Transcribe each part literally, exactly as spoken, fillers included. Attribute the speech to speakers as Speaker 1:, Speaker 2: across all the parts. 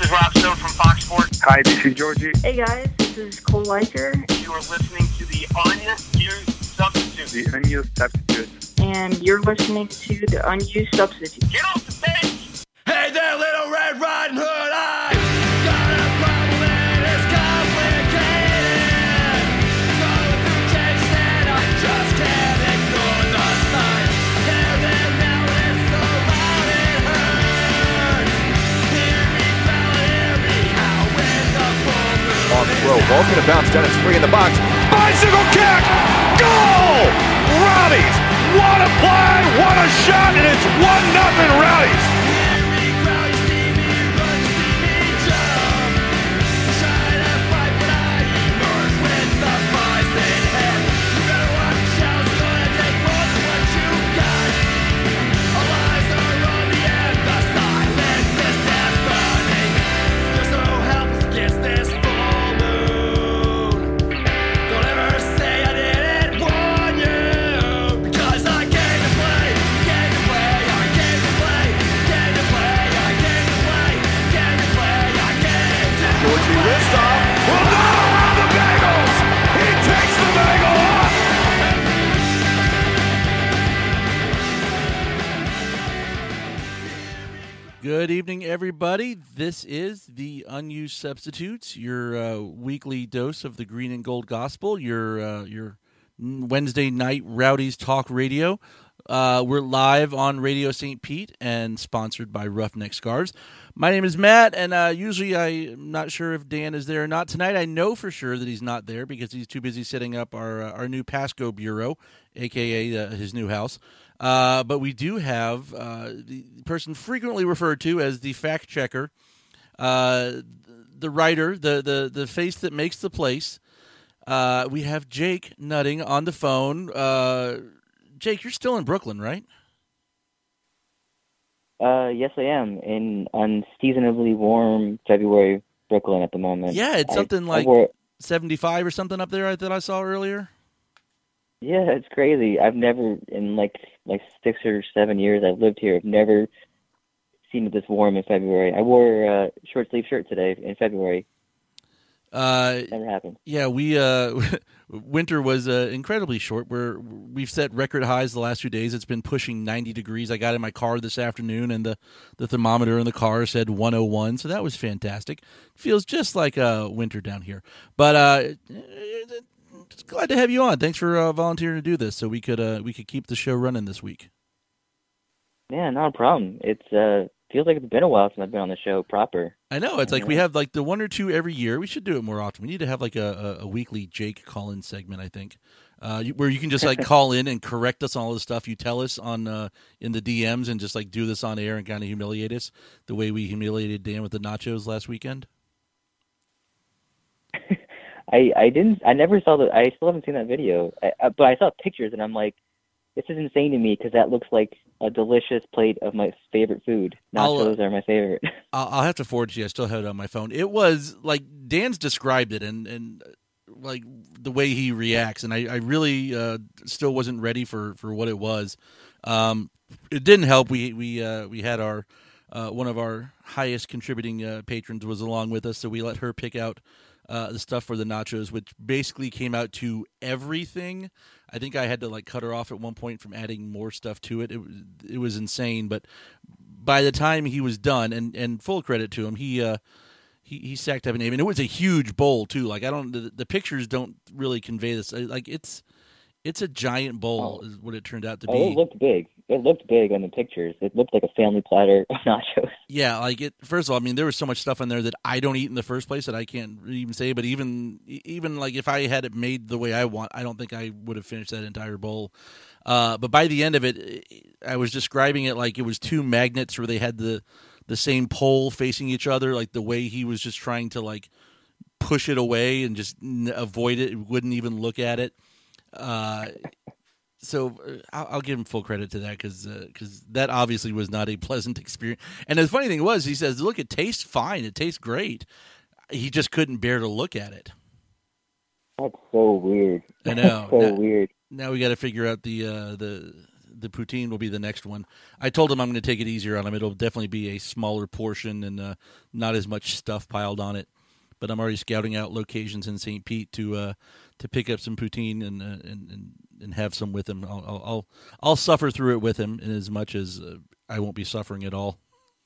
Speaker 1: is Rob Stone from Fox Sports.
Speaker 2: Hi, this is Georgie.
Speaker 3: Hey guys, this is Cole Liker.
Speaker 1: You are listening to the Unused Substitute.
Speaker 2: The Unused Substitute.
Speaker 3: And you're listening to the Unused Substitute.
Speaker 1: Get off the stage!
Speaker 4: Hey there, Little Red Riding Hood, I got a problem and it's complicated. Going through changes and I just can't ignore the signs. They're there now and it's so loud it hurts. Hear me growl, hear me howl when the full moon
Speaker 5: On throw, ball's gonna bounce down, it's free in the box. Bicycle kick! Goal! Rowdies! What a play! What a shot! And it's one nothing Rowdies!
Speaker 6: Good evening, everybody. This is the Unused Substitutes, your uh, weekly dose of the green and gold gospel, your uh, your Wednesday night Rowdies Talk Radio. Uh, we're live on Radio Saint Pete and sponsored by Roughneck Scarves. My name is Matt, and uh, usually I'm not sure if Dan is there or not. Tonight I know for sure that he's not there because he's too busy setting up our uh, our new Pasco Bureau, a k a uh, his new house. Uh, but we do have uh, the person frequently referred to as the fact checker, uh, the writer, the, the, the face that makes the place. Uh, we have Jake Nutting on the phone. Uh, Jake, you're still in Brooklyn, right?
Speaker 7: Uh, yes, I am in unseasonably warm February Brooklyn at the moment.
Speaker 6: Yeah, it's something
Speaker 7: I,
Speaker 6: like
Speaker 7: I wore,
Speaker 6: seventy-five or something up there I, that I saw earlier.
Speaker 7: Yeah, it's crazy. I've never, in like like six or seven years I've lived here, I've never seen it this warm in February. I wore a short sleeve shirt today in February.
Speaker 6: Uh,
Speaker 7: never happened.
Speaker 6: Yeah, we uh, winter was uh, incredibly short. We're we've set record highs the last few days. It's been pushing ninety degrees. I got in my car this afternoon, and the, the thermometer in the car said one oh one, so that was fantastic. Feels just like uh, winter down here. But uh, just glad to have you on. Thanks for uh, volunteering to do this, so we could uh, we could keep the show running this week.
Speaker 7: Yeah, not a problem. It's uh feels like it's been a while since I've been on the show proper.
Speaker 6: I know. It's like we have like the one or two every year. We should do it more often. We need to have like a, a, a weekly Jake call-in segment, I think, uh, where you can just like call in and correct us on all the stuff you tell us on uh, in the D Ms and just like do this on air and kind of humiliate us the way we humiliated Dan with the nachos last weekend.
Speaker 7: I, I didn't. I never saw the. I still haven't seen that video, I, but I saw pictures, and I'm like, this is insane to me because that looks like a delicious plate of my favorite food. Nachos uh, are my favorite.
Speaker 6: I'll, I'll have to forward it to you. I still have it on my phone. It was like Dan's described it, and and like the way he reacts, and I, I really uh, still wasn't ready for, for what it was. Um, it didn't help. We we uh, we had our uh, one of our highest contributing uh, patrons was along with us, so we let her pick out Uh, the stuff for the nachos, which basically came out to everything. I think I had to like cut her off at one point from adding more stuff to it. It, it was insane, but by the time he was done, and, and full credit to him, he uh, he he sacked up a name, and it was a huge bowl too. Like I don't, the, the pictures don't really convey this. Like it's it's a giant bowl, oh. is what it turned out to
Speaker 7: oh,
Speaker 6: be.
Speaker 7: It looked big. It looked big on the pictures. It looked like a family platter of nachos.
Speaker 6: Yeah, like it. First of all, I mean, there was so much stuff in there that I don't eat in the first place that I can't even say. But even, even like if I had it made the way I want, I don't think I would have finished that entire bowl. Uh, but by the end of it, I was describing it like it was two magnets where they had the the same pole facing each other. Like the way he was just trying to like push it away and just avoid it, wouldn't even look at it. Uh, So I'll, I'll give him full credit to that because because uh, that obviously was not a pleasant experience. And the funny thing was, he says, "Look, it tastes fine. It tastes great." He just couldn't bear to look at it.
Speaker 7: That's so weird.
Speaker 6: I know.
Speaker 7: That's so
Speaker 6: now,
Speaker 7: weird.
Speaker 6: Now we got to figure out the uh, the the poutine will be the next one. I told him I'm going to take it easier on him. It'll definitely be a smaller portion and uh, not as much stuff piled on it. But I'm already scouting out locations in Saint Pete to uh, to pick up some poutine and, uh, and and and have some with him. I'll I'll I'll, I'll suffer through it with him, in as much as uh, I won't be suffering at all.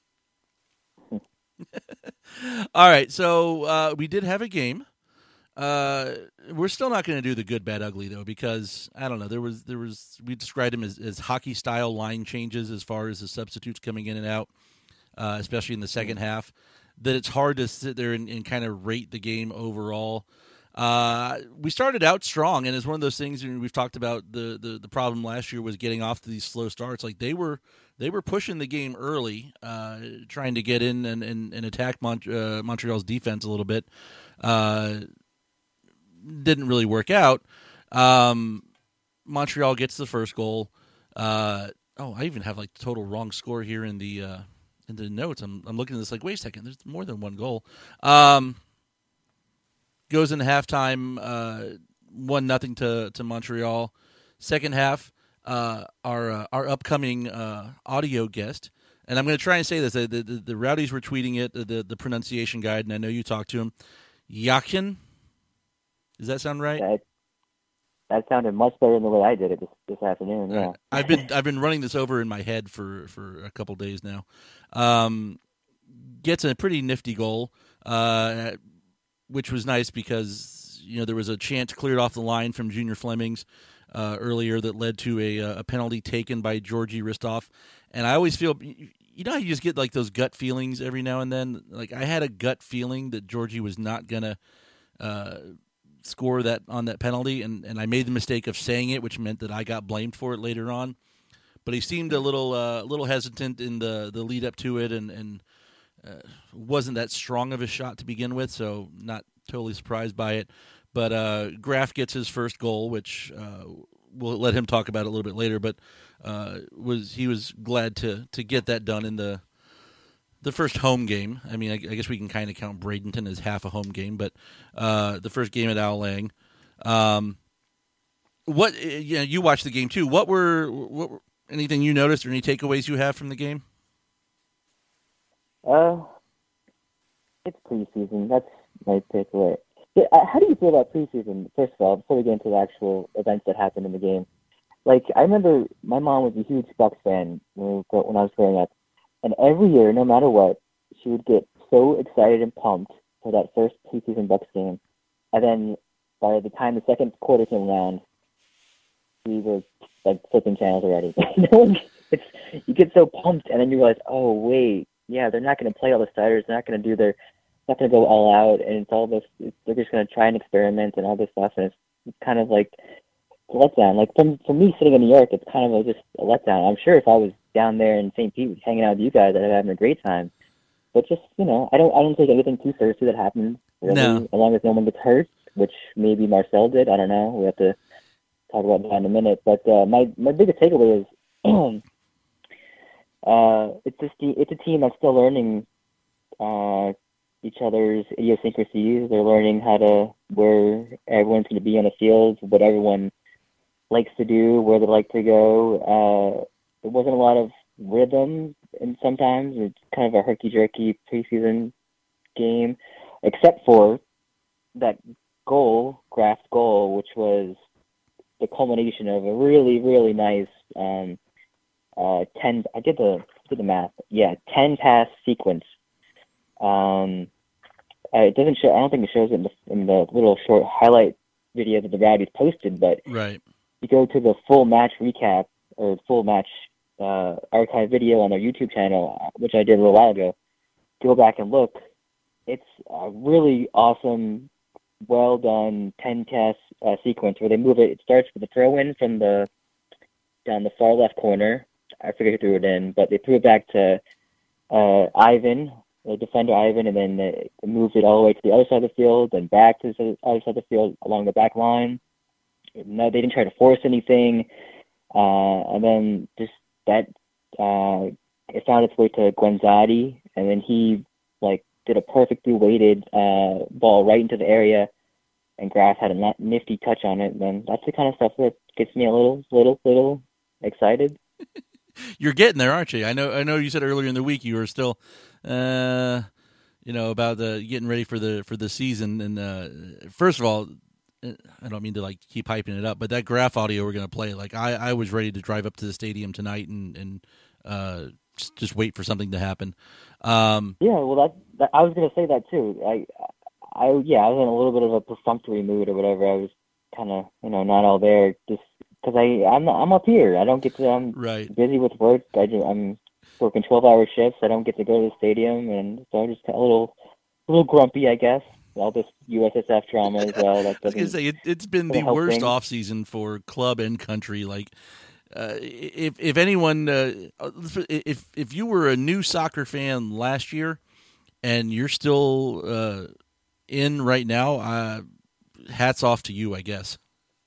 Speaker 6: All right, so uh, we did have a game. Uh, we're still not going to do the good, bad, ugly though, because I don't know. There was there was we described them as, as hockey style line changes as far as the substitutes coming in and out, uh, especially in the second half. That it's hard to sit there and, and kind of rate the game overall. Uh, we started out strong, and it's one of those things. And we've talked about the, the the problem last year was getting off to these slow starts. Like they were they were pushing the game early, uh, trying to get in and and, and attack Mont- uh, Montreal's defense a little bit. Uh, didn't really work out. Um, Montreal gets the first goal. Uh, oh, I even have like the total wrong score here in the uh, in the notes. I'm I'm looking at this like, wait a second, there's more than one goal. Um, goes into halftime, uh, one nothing to to Montreal. Second half, uh, our uh, our upcoming uh, audio guest, and I'm going to try and say this. The, the, the Rowdies were tweeting it, the, the the pronunciation guide, and I know you talked to him. Yakin. Does that sound right?
Speaker 7: That, that sounded much better than the way I did it this, this afternoon. Yeah,
Speaker 6: right. I've been I've been running this over in my head for, for a couple days now. Um, gets a pretty nifty goal, uh, which was nice because you know there was a chance cleared off the line from Junior Flemings uh, earlier that led to a a penalty taken by Georgi Ristov, and I always feel. You know how you just get like those gut feelings every now and then. Like I had a gut feeling that Georgie was not gonna. Uh, score that on that penalty, and, and I made the mistake of saying it, which meant that I got blamed for it later on. But he seemed a little uh, little hesitant in the, the lead up to it, and, and uh, wasn't that strong of a shot to begin with, so not totally surprised by it. But uh, Graf gets his first goal, which uh, we'll let him talk about it a little bit later, but uh, was he was glad to, to get that done in the The first home game. I mean, I, I guess we can kind of count Bradenton as half a home game, but uh, the first game at Al Lang. Um, what? You know, you watched the game too. What were what? Were, anything you noticed or any takeaways you have from the game?
Speaker 7: Uh, it's preseason. That's my takeaway. Yeah, uh, how do you feel about preseason? First of all, before we get into the actual events that happened in the game, like I remember my mom was a huge Bucks fan when, we, when I was growing up. And every year, no matter what, she would get so excited and pumped for that first preseason Bucks game. And then by the time the second quarter came around, we were like flipping channels already. it's, you get so pumped, and then you realize, oh, wait, yeah, they're not going to play all the starters. They're not going to do their, not going to go all out. And it's all this, it's, they're just going to try and experiment and all this stuff. And it's, it's kind of like a letdown. Like from, for me sitting in New York, it's kind of a, just a letdown. I'm sure if I was down there in Saint Pete hanging out with you guys, I'd have having a great time. But just, you know, I don't I don't take anything too seriously that happens, really,
Speaker 6: no.
Speaker 7: As long as no one gets hurt, which maybe Marcel did. I don't know. We have to talk about that in a minute. But uh, my, my biggest takeaway is uh, it's just the, it's a team that's still learning uh, each other's idiosyncrasies. They're learning how to, where everyone's going to be on the field, what everyone likes to do, where they like to go. Uh, There wasn't a lot of rhythm, and sometimes it's kind of a herky-jerky preseason game, except for that goal, Graf's goal, which was the culmination of a really, really nice um, uh, ten. I did the did the math. Yeah, ten pass sequence. Um, uh, it doesn't show. I don't think it shows it in the in the little short highlight video that the Rowdies posted, but
Speaker 6: right.
Speaker 7: You go to the full match recap or full match. Uh, archive video on their YouTube channel, which I did a little while ago. Go back and look. It's a really awesome, well done ten pass uh, sequence where they move it. It starts with a throw in from the down the far left corner. I forget who threw it in, but they threw it back to uh, Ivan, the defender Ivan, and then they moved it all the way to the other side of the field, then back to the other side of the field along the back line. No, they didn't try to force anything, uh, and then just. That uh, it found its way to Guenzati, and then he like did a perfectly weighted uh, ball right into the area, and Graf had a nifty touch on it. And then that's the kind of stuff that gets me a little, little, little excited.
Speaker 6: You're getting there, aren't you? I know. I know. You said earlier in the week you were still, uh, you know, about the getting ready for the for the season. And uh, first of all, I don't mean to like keep hyping it up, but that graph audio we're going to play, like I, I was ready to drive up to the stadium tonight and and uh, just, just wait for something to happen. Um,
Speaker 7: yeah, well, that, that I was going to say that too. I, I yeah, I was in a little bit of a perfunctory mood or whatever. I was kind of you know not all there just because I I'm I'm up here. I don't get to. I'm
Speaker 6: right.
Speaker 7: busy with work. I do, I'm working twelve hour shifts. I don't get to go to the stadium, and so I'm just a little a little grumpy, I guess. All this U S S F drama as well. That
Speaker 6: I was going to say, it, it's been the
Speaker 7: help
Speaker 6: worst
Speaker 7: things.
Speaker 6: off season for club and country. Like, uh, if if anyone, uh, if if you were a new soccer fan last year and you're still uh, in right now, uh, hats off to you, I guess.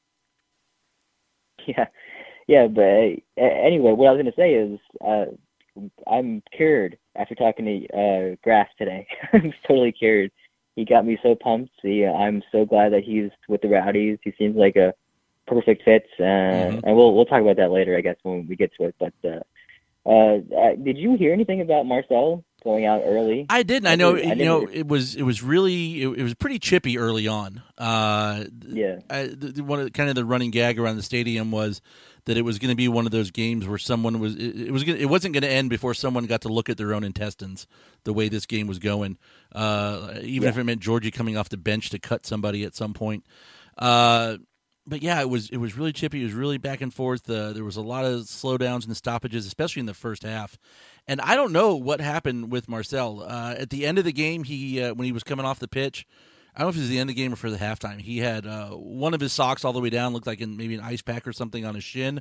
Speaker 7: Yeah, yeah. But uh, anyway, what I was going to say is, uh, I'm cured after talking to uh, Graff today. I'm totally cured. He got me so pumped. He, I'm so glad that he's with the Rowdies. He seems like a perfect fit, uh, mm-hmm. and we'll we'll talk about that later, I guess, when we get to it. But uh, uh, did you hear anything about Marcel going out early?
Speaker 6: I didn't. I know.
Speaker 7: I
Speaker 6: you
Speaker 7: didn't
Speaker 6: know,
Speaker 7: hear.
Speaker 6: it was it was really it, it was pretty chippy early on. Uh,
Speaker 7: yeah.
Speaker 6: I, the, one of the, kind of the running gag around the stadium was that it was going to be one of those games where someone was it, it was gonna, it wasn't going to end before someone got to look at their own intestines. The way this game was going, uh, even
Speaker 7: yeah.
Speaker 6: if it meant Georgie coming off the bench to cut somebody at some point. Uh, but yeah, it was it was really chippy. It was really back and forth. Uh, there was a lot of slowdowns and stoppages, especially in the first half. And I don't know what happened with Marcel uh, at the end of the game. He uh, when he was coming off the pitch. I don't know if it was the end of the game or for the halftime. He had uh, one of his socks all the way down, looked like in maybe an ice pack or something on his shin.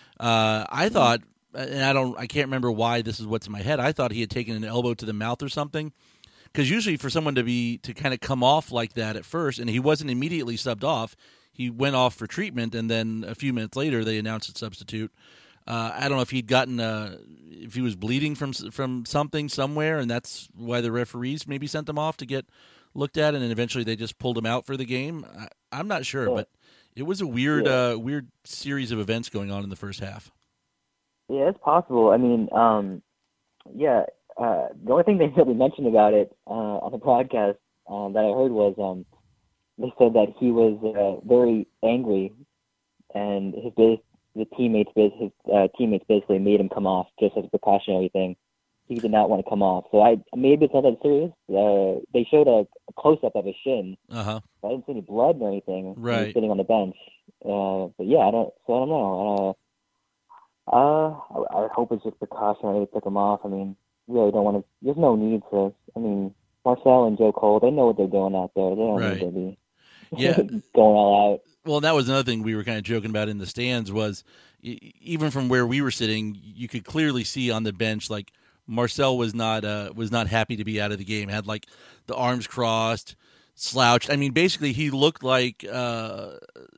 Speaker 6: Uh, I thought, and I don't, I can't remember why this is what's in my head. I thought he had taken an elbow to the mouth or something, because usually for someone to be to kind of come off like that at first, and he wasn't immediately subbed off. He went off for treatment, and then a few minutes later they announced a substitute. Uh, I don't know if he'd gotten a, if he was bleeding from from something somewhere, and that's why the referees maybe sent him off to get looked at, and then eventually they just pulled him out for the game. I, I'm not sure,
Speaker 7: yeah.
Speaker 6: but it was a weird,
Speaker 7: yeah.
Speaker 6: uh, weird series of events going on in the first half.
Speaker 7: Yeah, it's possible. I mean, um, yeah, uh, the only thing they really mentioned about it uh, on the podcast um, that I heard was um, they said that he was uh, very angry, and his the teammates his uh, teammates basically made him come off just as a precautionary thing. He did not want to come off. So I maybe it's not that serious. Uh, they showed a, a close-up of his shin.
Speaker 6: Uh-huh.
Speaker 7: I didn't see any blood or anything.
Speaker 6: Right.
Speaker 7: He was sitting on the bench. Uh, but yeah, I don't. So I don't know. Uh, uh, I, I hope it's just precautionary. They took him off. I mean, really don't want to. There's no need to. I mean, Marcel and Joe Cole, they know what they're doing out there. They don't
Speaker 6: Right.
Speaker 7: need to be
Speaker 6: Yeah.
Speaker 7: going all out.
Speaker 6: Well, that was another thing we were kind of joking about in the stands was e- even from where we were sitting, you could clearly see on the bench like Marcel was not uh, was not happy to be out of the game. Had like the arms crossed, slouched. I mean, basically, he looked like uh,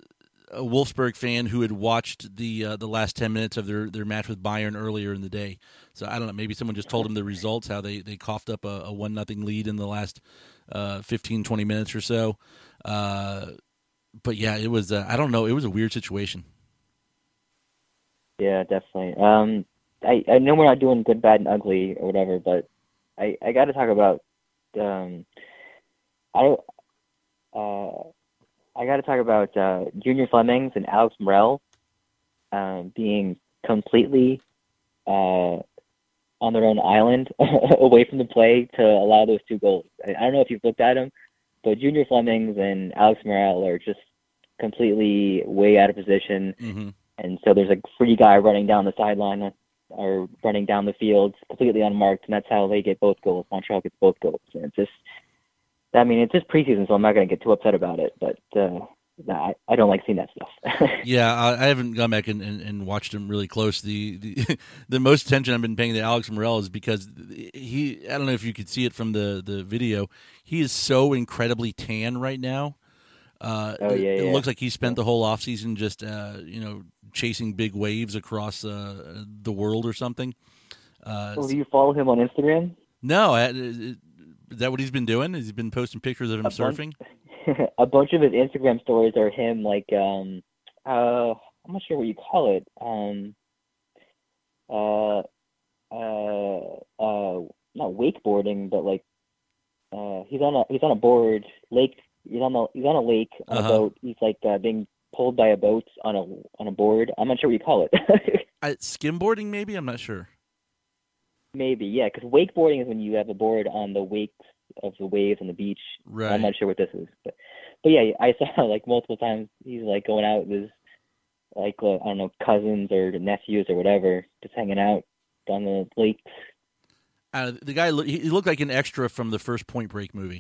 Speaker 6: a Wolfsburg fan who had watched the uh, the last ten minutes of their, their match with Bayern earlier in the day. So I don't know. Maybe someone just told him the results, how they, they coughed up a, a one nothing lead in the last uh, fifteen, twenty minutes or so. Uh, but yeah, it was. Uh, I don't know. It was a weird situation.
Speaker 7: Yeah, definitely. Um, I, I know we're not doing good, bad, and ugly or whatever, but I, I got to talk about um, I uh, I got to talk about uh, Junior Flemings and Alex Morel um, being completely uh, on their own island, away from the play to allow those two goals. I, I don't know if you've looked at them, but Junior Flemings and Alex Morel are just completely way out of position,
Speaker 6: Mm-hmm.
Speaker 7: and so there's a free guy running down the sideline or running down the field completely unmarked, and that's how they get both goals. Montreal gets both goals. And it's just, I mean, it's just preseason, so I'm not going to get too upset about it, but uh, nah, I, I don't like seeing that stuff.
Speaker 6: Yeah, I, I haven't gone back and, and, and watched him really close. The, the the most attention I've been paying to Alex Morel is because he, I don't know if you could see it from the, the video, he is so incredibly tan right now. Uh,
Speaker 7: oh, yeah,
Speaker 6: it,
Speaker 7: yeah.
Speaker 6: it looks like he spent the whole offseason just, uh, you know, chasing big waves across uh, the world or something. Uh,
Speaker 7: Well, do you follow him on Instagram?
Speaker 6: no, I, is that what he's been doing? Has he been posting pictures of him
Speaker 7: A
Speaker 6: surfing?
Speaker 7: bunch, a bunch of his Instagram stories are him, like, um, uh, I'm not sure what you call it. Um, uh, uh, uh, not wakeboarding, but like uh, he's on a he's on a board lake. He's on a he's on a lake on
Speaker 6: Uh-huh.
Speaker 7: a boat. He's like uh, being pulled by a boat on a on a board. I'm not sure what you call it.
Speaker 6: I, skimboarding, maybe? I'm not sure.
Speaker 7: Maybe, yeah, because wakeboarding is when you have a board on the wakes of the waves on the beach.
Speaker 6: Right.
Speaker 7: I'm not sure what this is, but but yeah, I saw like multiple times he's like going out with his like uh, I don't know cousins or nephews or whatever, just hanging out on the lakes.
Speaker 6: Uh, the guy, lo- he he looked like an extra from the first Point Break movie.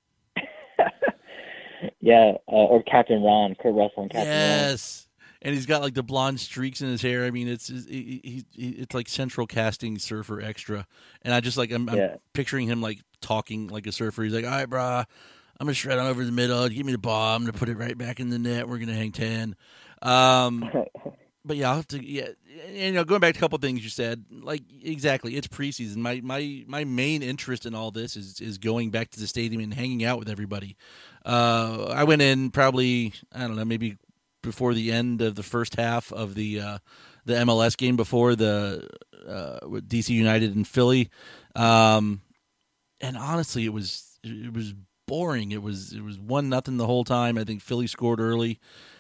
Speaker 7: Yeah, uh, or Captain Ron, Kurt Russell and Captain Ron.
Speaker 6: Yes. And he's got like the blonde streaks in his hair. I mean, it's he, he, he, it's like central casting surfer extra. And I just like I'm,
Speaker 7: Yeah.
Speaker 6: I'm picturing him like talking like a surfer. He's like, "All right, brah, I'm gonna shred on over the middle. Give me the ball. I'm gonna put it right back in the net. We're gonna hang ten." Um, but yeah, I'll have to. Yeah, and, you know, going back to a couple things you said, like exactly, it's preseason. My my my main interest in all this is is going back to the stadium and hanging out with everybody. Uh, I went in probably I don't know maybe. before the end of the first half of the uh, the M L S game before the uh, with D C United and Philly, um, and honestly, it was it was boring. It was it was one nothing the whole time. I think Philly scored early,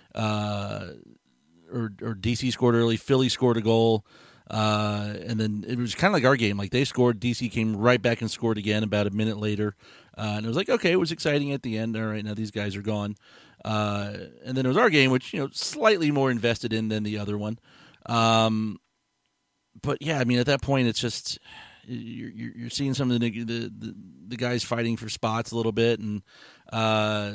Speaker 6: uh, or or D C scored early. Philly scored a goal, uh, and then it was kind of like our game. Like they scored, D C came right back and scored again about a minute later, uh, and it was like okay, it was exciting at the end. All right, now these guys are gone. Uh, and then it was our game, which, you know, slightly more invested in than the other one. Um, but yeah, I mean, at that point, it's just you're, you're seeing some of the, the the the guys fighting for spots a little bit, and uh,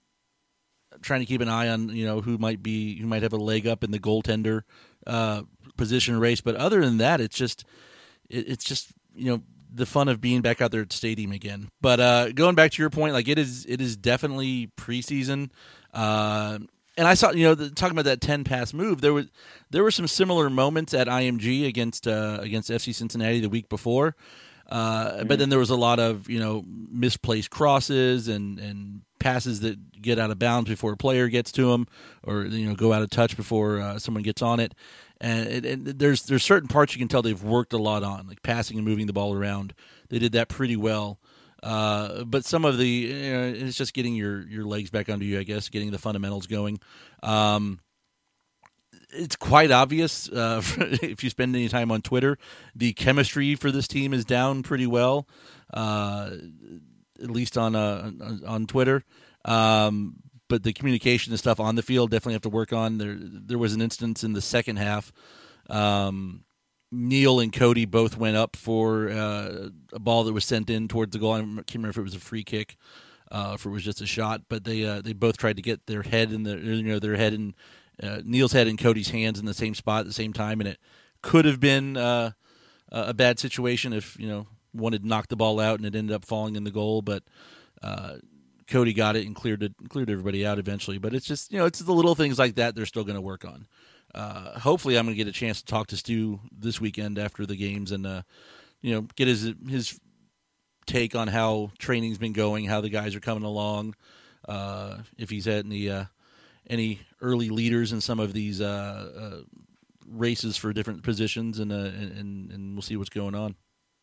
Speaker 6: trying to keep an eye on you know who might be who might have a leg up in the goaltender uh, position race. But other than that, it's just it, it's just you know. the fun of being back out there at the stadium again. But uh, going back to your point, like it is, it is definitely preseason. Uh, and I saw, you know, the, talking about that ten pass move, there was, there were some similar moments at I M G against, uh, against F C Cincinnati the week before. Uh, mm-hmm. But then there was a lot of, you know, misplaced crosses and, and passes that get out of bounds before a player gets to them, or, you know, go out of touch before uh, someone gets on it. And, it, and there's there's certain parts you can tell they've worked a lot on, like passing and moving the ball around. They did that pretty well. Uh, but some of the, you know, it's just getting your, your legs back under you, I guess, getting the fundamentals going. Um, it's quite obvious uh, if you spend any time on Twitter, the chemistry for this team is down pretty well, uh, at least on uh, on Twitter. Um, but the communication and stuff on the field definitely have to work on. There there was an instance in the second half. Um, Neil and Cody both went up for uh, a ball that was sent in towards the goal. I can't remember if it was a free kick, uh, if it was just a shot. But they uh, they both tried to get their head in the you know their head in uh, Neil's head and Cody's hands in the same spot at the same time, and it could have been uh, a bad situation if you know one had knocked the ball out and it ended up falling in the goal, but. Uh, Cody got it and cleared it, cleared everybody out eventually. But it's just, you know, it's the little things like that they're still going to work on. Uh, hopefully I'm going to get a chance to talk to Stu this weekend after the games and, uh, you know, get his his take on how training's been going, how the guys are coming along, uh, if he's had any, uh, any early leaders in some of these uh, uh, races for different positions, and, uh, and, and we'll see what's going on.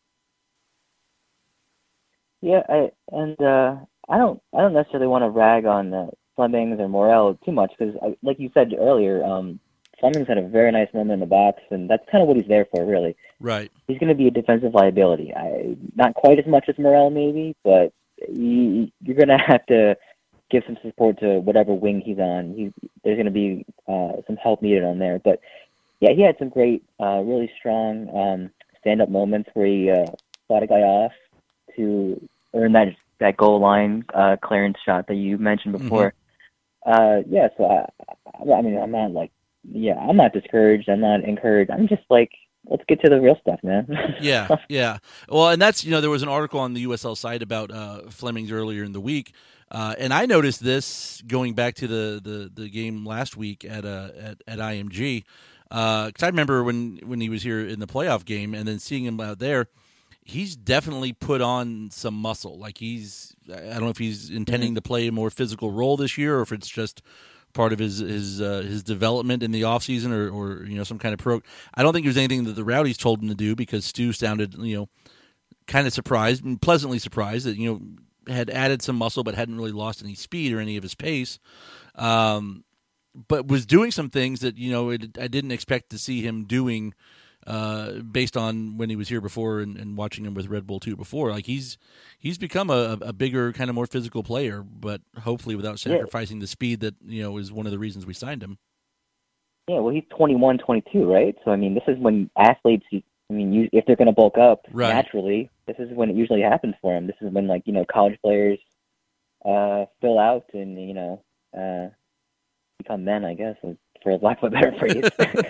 Speaker 7: Yeah, I, and uh, I don't I don't necessarily want to rag on uh, Flemings or Morel too much because, like you said earlier, um, Flemings had a very nice moment in the box, and that's kind of what he's there for, really.
Speaker 6: Right.
Speaker 7: He's going to be a defensive liability. I, not quite as much as Morel, maybe, but he, you're going to have to give some support to whatever wing he's on. He, there's going to be uh, some help needed on there. But, yeah, he had some great, uh, really strong um, stand-up moments where he uh, fought a guy off to earn that that goal line uh, clearance shot that you mentioned before. Mm-hmm. Uh, yeah, so I, I mean, I'm not like, yeah, I'm not discouraged. I'm not encouraged. I'm just like, let's get to the real stuff, man.
Speaker 6: yeah, yeah. Well, and that's, you know, there was an article on the U S L site about uh, Flemings earlier in the week, uh, and I noticed this going back to the, the, the game last week at uh, at, at I M G, because uh, I remember when, when he was here in the playoff game and then seeing him out there, he's definitely put on some muscle. Like he's, I don't know if he's intending mm-hmm. to play a more physical role this year or if it's just part of his his uh, his development in the offseason or or you know some kind of pro. I don't think it was anything that the Rowdies told him to do, because Stu sounded you know kind of surprised and pleasantly surprised that you know had added some muscle but hadn't really lost any speed or any of his pace. Um, but was doing some things that you know it, I didn't expect to see him doing. Uh, based on when he was here before and, and watching him with Red Bull two before, like he's he's become a, a bigger, kind of more physical player, but hopefully without sacrificing yeah. the speed that you know is one of the reasons we signed him.
Speaker 7: Yeah, well, he's twenty-one, twenty-two, right? So I mean, this is when athletes, I mean, you, if they're going to bulk up
Speaker 6: right.
Speaker 7: naturally, this is when it usually happens for them. This is when like you know college players uh, fill out and you know uh, become men, I guess, for lack of a better phrase.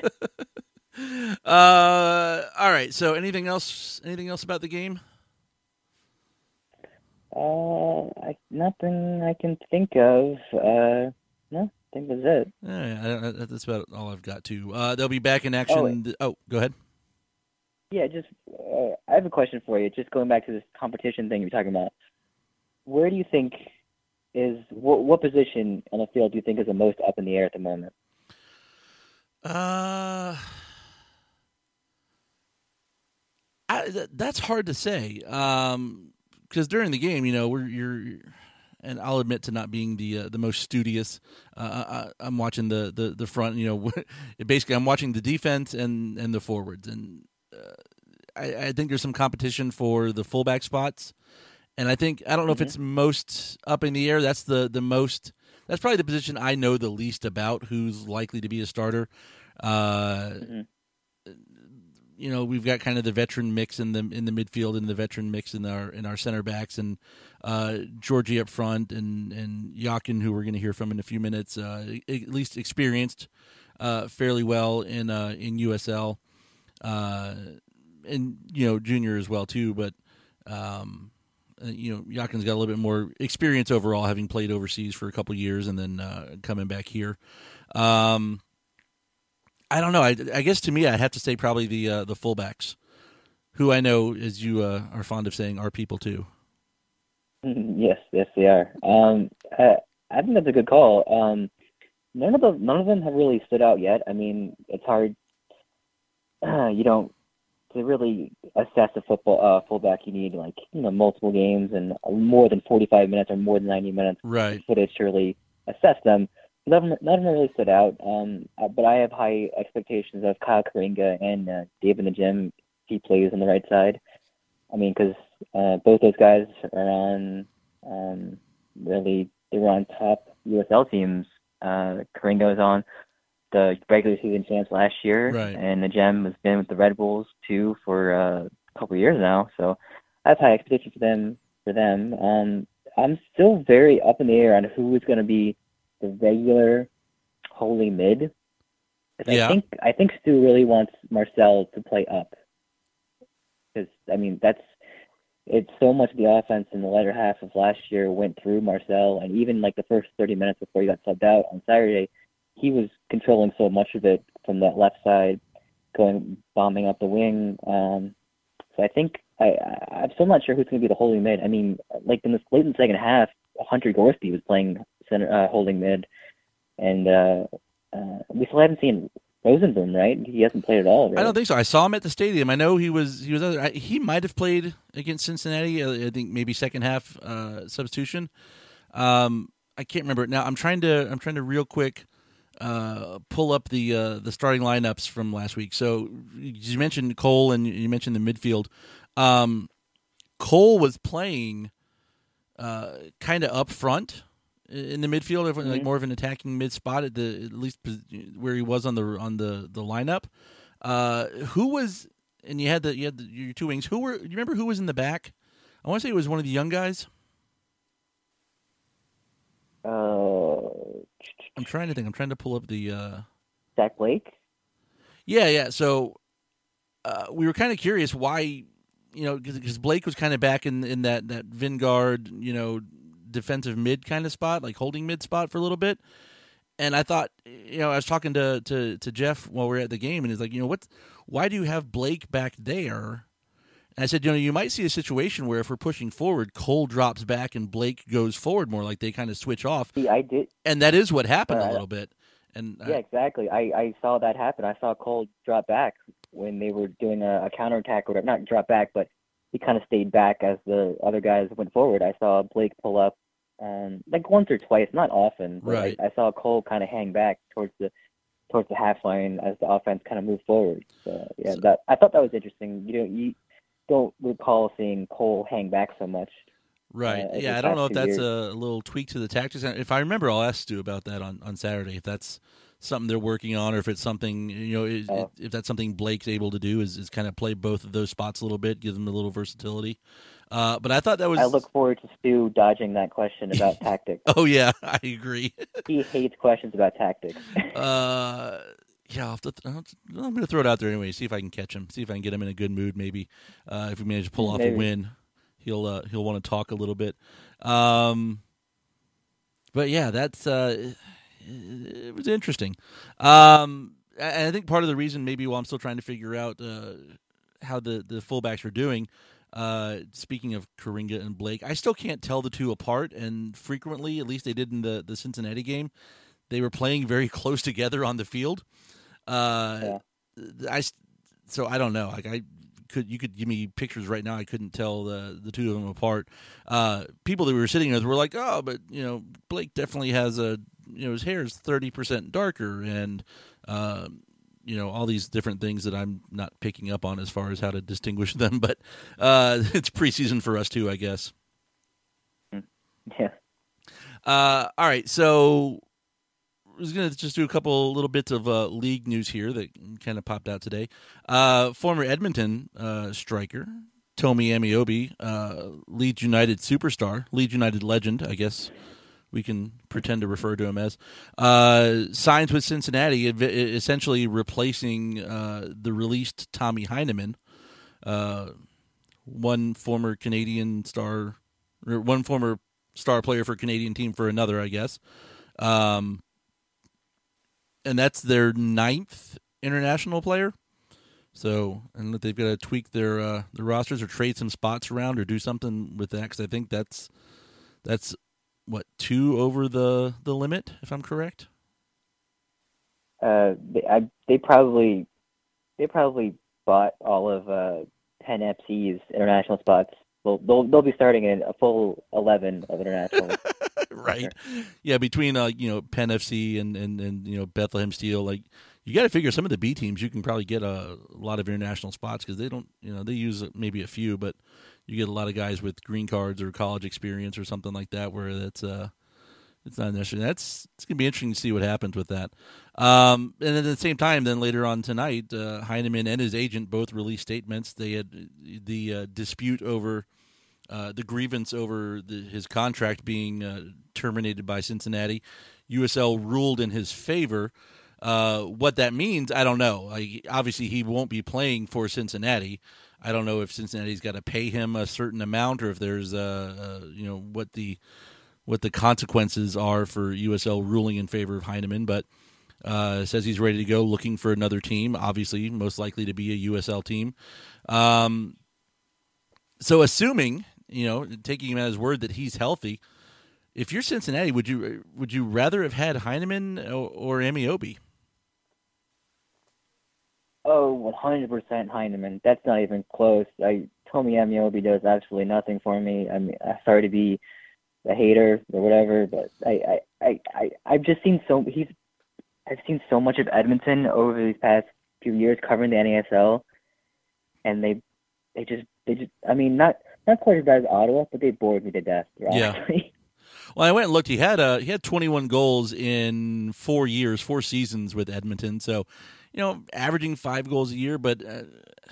Speaker 6: Uh, all right. So, anything else? Anything else about the game?
Speaker 7: Uh, I, nothing I can think of. Uh, no, I think that's it.
Speaker 6: Yeah, I, that's about all I've got too. Uh, they'll be back in action. Oh, oh go ahead.
Speaker 7: Yeah, just uh, I have a question for you. Just going back to this competition thing you're talking about. Where do you think is what, what position on the field do you think is the most up in the air at the moment?
Speaker 6: Uh. I, th- that's hard to say because um, during the game, you know, we're you're, and I'll admit to not being the uh, the most studious. Uh, I, I'm watching the, the, the front. You know, basically, I'm watching the defense and, and the forwards, and uh, I, I think there's some competition for the fullback spots. And I think I don't know mm-hmm. if it's most up in the air. That's the, the most. That's probably the position I know the least about. Who's likely to be a starter? Uh, mm-hmm. You know, we've got kind of the veteran mix in the in the midfield and the veteran mix in our in our center backs, and uh, Georgie up front, and and Yakin, who we're going to hear from in a few minutes, uh, at least experienced uh, fairly well in uh, in U S L, uh, and you know Junior as well too. But um, you know, Yakin's got a little bit more experience overall, having played overseas for a couple years and then uh, coming back here. Um, I don't know. I, I guess to me, I'd have to say probably the uh, the fullbacks, who I know, as you uh, are fond of saying, are people too.
Speaker 7: Yes, yes, they are. Um, I, I think that's a good call. Um, none of them, none of them have really stood out yet. I mean, it's hard. Uh, you don't to really assess a football uh, fullback. You need like you know multiple games and more than forty-five minutes or more than ninety minutes
Speaker 6: right.
Speaker 7: footage to really assess them. None of them, none of them really stood out, um, uh, but I have high expectations of Kyle Karinga and uh, David Najim if he plays on the right side. I mean, because uh, both those guys are on um, really, they were on top U S L teams. Uh, Karinga was on the regular season champs last year,
Speaker 6: right.
Speaker 7: and Najim has been with the Red Bulls too for uh, a couple of years now. So I have high expectations for them. For them, um, I'm still very up in the air on who is going to be the regular holy mid.
Speaker 6: Yeah.
Speaker 7: I think I think Stu really wants Marcel to play up. Because I mean that's it's so much of the offense in the latter half of last year went through Marcel, and even like the first thirty minutes before he got subbed out on Saturday, he was controlling so much of it from that left side, going bombing up the wing. Um, so I think I, I I'm still not sure who's going to be the holy mid. I mean, like in this late in the second half, Hunter Gorski was playing center, uh, holding mid, and uh, uh, we still haven't seen Rosenboom, right? He hasn't played at all. Right?
Speaker 6: I don't think so. I saw him at the stadium. I know he was he was other, I, he might have played against Cincinnati. I, I think maybe second half uh, substitution. Um, I can't remember now. I'm trying to I'm trying to real quick uh, pull up the uh, the starting lineups from last week. So you mentioned Cole and you mentioned the midfield. Um, Cole was playing uh, kind of up front in the midfield, like mm-hmm. more of an attacking mid spot at the at least where he was on the on the the lineup. Uh, who was and you had the you had the, your two wings. Who were you remember who was in the back? I want to say it was one of the young guys.
Speaker 7: Uh,
Speaker 6: I'm trying to think. I'm trying to pull up the uh...
Speaker 7: Zach Blake.
Speaker 6: Yeah, yeah. So uh, we were kind of curious why, you know, because Blake was kind of back in in that that Vingard, you know, defensive mid kind of spot, like holding mid spot for a little bit. And I thought, you know, I was talking to, to, to Jeff while we were at the game, and he's like, you know, what? Why do you have Blake back there? And I said, you know, you might see a situation where if we're pushing forward, Cole drops back and Blake goes forward more, like they kind of switch off.
Speaker 7: See, I did,
Speaker 6: and that is what happened
Speaker 7: uh,
Speaker 6: a little bit. And
Speaker 7: yeah,
Speaker 6: I,
Speaker 7: exactly. I, I saw that happen. I saw Cole drop back when they were doing a, a counterattack, or not drop back, but he kind of stayed back as the other guys went forward. I saw Blake pull up, um, like once or twice, not often. But
Speaker 6: right.
Speaker 7: I, I saw Cole kind of hang back towards the towards the half line as the offense kind of moved forward. So yeah,
Speaker 6: So-
Speaker 7: that I thought that was interesting. You know, you don't recall seeing Cole hang back so much.
Speaker 6: Right.
Speaker 7: uh,
Speaker 6: yeah,
Speaker 7: the
Speaker 6: I don't know if
Speaker 7: past two
Speaker 6: that's
Speaker 7: years.
Speaker 6: a little tweak to the tactics. If I remember, I'll ask Stu about that on, on Saturday. If that's something they're working on, or if it's something, you know, is,
Speaker 7: Oh.
Speaker 6: if that's something Blake's able to do, is, is kind of play both of those spots a little bit, give them a little versatility. Uh, but I thought that was.
Speaker 7: I look forward to Stu dodging that question about tactics.
Speaker 6: Oh yeah, I agree.
Speaker 7: He hates questions about tactics.
Speaker 6: uh, yeah, I'll have to th- I'm going to throw it out there anyway. See if I can catch him. See if I can get him in a good mood. Maybe uh, if we manage to pull off
Speaker 7: Maybe.
Speaker 6: a win, he'll uh, he'll want to talk a little bit. Um, but yeah, that's uh, it, it was interesting. Um, and I think part of the reason, maybe while I'm still trying to figure out uh, how the, the fullbacks are doing. Uh, speaking of Karinga and Blake, I still can't tell the two apart. And frequently, at least they did in the, the Cincinnati game, they were playing very close together on the field. Uh,
Speaker 7: Yeah.
Speaker 6: I so I don't know. Like I. Could you could give me pictures right now? I couldn't tell the the two of them apart. Uh, people that we were sitting with were like, "Oh, but you know, Blake definitely has a you know his hair is thirty percent darker," and uh, you know all these different things that I'm not picking up on as far as how to distinguish them. But uh, it's preseason for us too, I guess.
Speaker 7: Yeah.
Speaker 6: Uh, all right, so I was going to just do a couple little bits of uh, league news here that kind of popped out today. Uh, former Edmonton uh, striker, Tomi Amiobi, uh, Leeds United superstar, Leeds United legend, I guess we can pretend to refer to him as, uh, signs with Cincinnati, ev- essentially replacing uh, the released Tommy Heineman, uh, one former Canadian star, or one former star player for a Canadian team for another, I guess. Um, and that's their ninth international player. So, and they've got to tweak their uh, the rosters or trade some spots around or do something with that, because I think that's that's what two over the, the limit, if I'm correct.
Speaker 7: Uh, they, I, they probably they probably bought all of uh, Penn F C's international spots. They'll, they'll they'll be starting in a full eleven of international.
Speaker 6: Right. Yeah, between uh, you know Penn F C and, and, and you know Bethlehem Steel, like you got to figure some of the B teams you can probably get a, a lot of international spots, because they don't you know they use maybe a few, but you get a lot of guys with green cards or college experience or something like that where that's uh it's not necessarily that's it's gonna be interesting to see what happens with that. Um, and then at the same time, then later on tonight, uh, Heineman and his agent both released statements. They had the uh, dispute over. Uh, the grievance over the, his contract being uh, terminated by Cincinnati. U S L ruled in his favor. Uh, what that means, I don't know. Like, obviously, he won't be playing for Cincinnati. I don't know if Cincinnati's got to pay him a certain amount, or if there's, uh, uh, you know, what the what the consequences are for U S L ruling in favor of Heineman. But uh, says he's ready to go, looking for another team. Obviously, most likely to be a U S L team. Um, so, assuming. You know, taking him at his word that he's healthy. If you're Cincinnati, would you would you rather have had Heineman or, or Amiobi?
Speaker 7: Oh, one hundred percent Heineman. That's not even close. I Tomi Amiobi does absolutely nothing for me. I mean, I'm sorry to be a hater or whatever, but I, I, I, I I've just seen so he's I've seen so much of Edmonton over these past few years covering the N A S L, and they they just they just I mean not. Not quite as bad as Ottawa, but they bored me to death. Honestly.
Speaker 6: Yeah. Well, I went and looked. He had uh, he had twenty-one goals in four years, four seasons with Edmonton. So, you know, averaging five goals a year. But uh,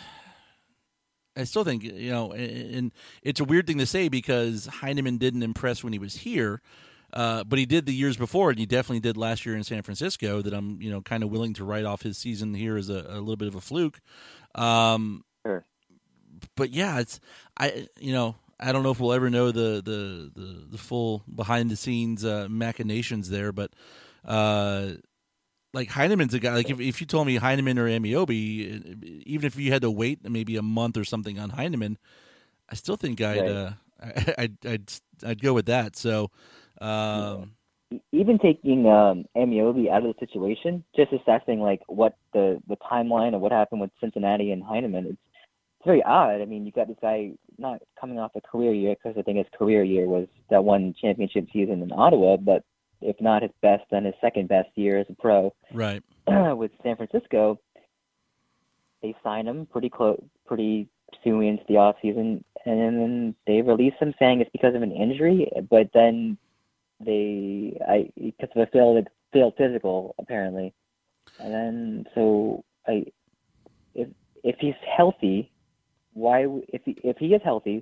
Speaker 6: I still think, you know, and, and it's a weird thing to say because Heineman didn't impress when he was here, uh, but he did the years before, and he definitely did last year in San Francisco. That I'm, you know, kind of willing to write off his season here as a, a little bit of a fluke. Um,
Speaker 7: sure.
Speaker 6: But yeah, it's I you know I don't know if we'll ever know the the, the, the full behind the scenes uh, machinations there, but uh, like Heineman's a guy. Like if if you told me Heineman or Amiobi, even if you had to wait maybe a month or something on Heineman, I still think I'd
Speaker 7: Right.
Speaker 6: uh, I, I'd, I'd I'd go with that. So. Um,
Speaker 7: Even taking um, Amiobi out of the situation, just assessing like what the, the timeline of what happened with Cincinnati and Heineman, it's, it's very odd. I mean, you got this guy not coming off a career year, because I think his career year was that one championship season in Ottawa, but if not his best, then his second best year as a pro.
Speaker 6: right.
Speaker 7: With San Francisco, they signed him pretty close, pretty soon into the off season, and then they released him saying it's because of an injury, but then they I because of a failed failed physical apparently, and then so I if if he's healthy, why w- if he, if he is healthy,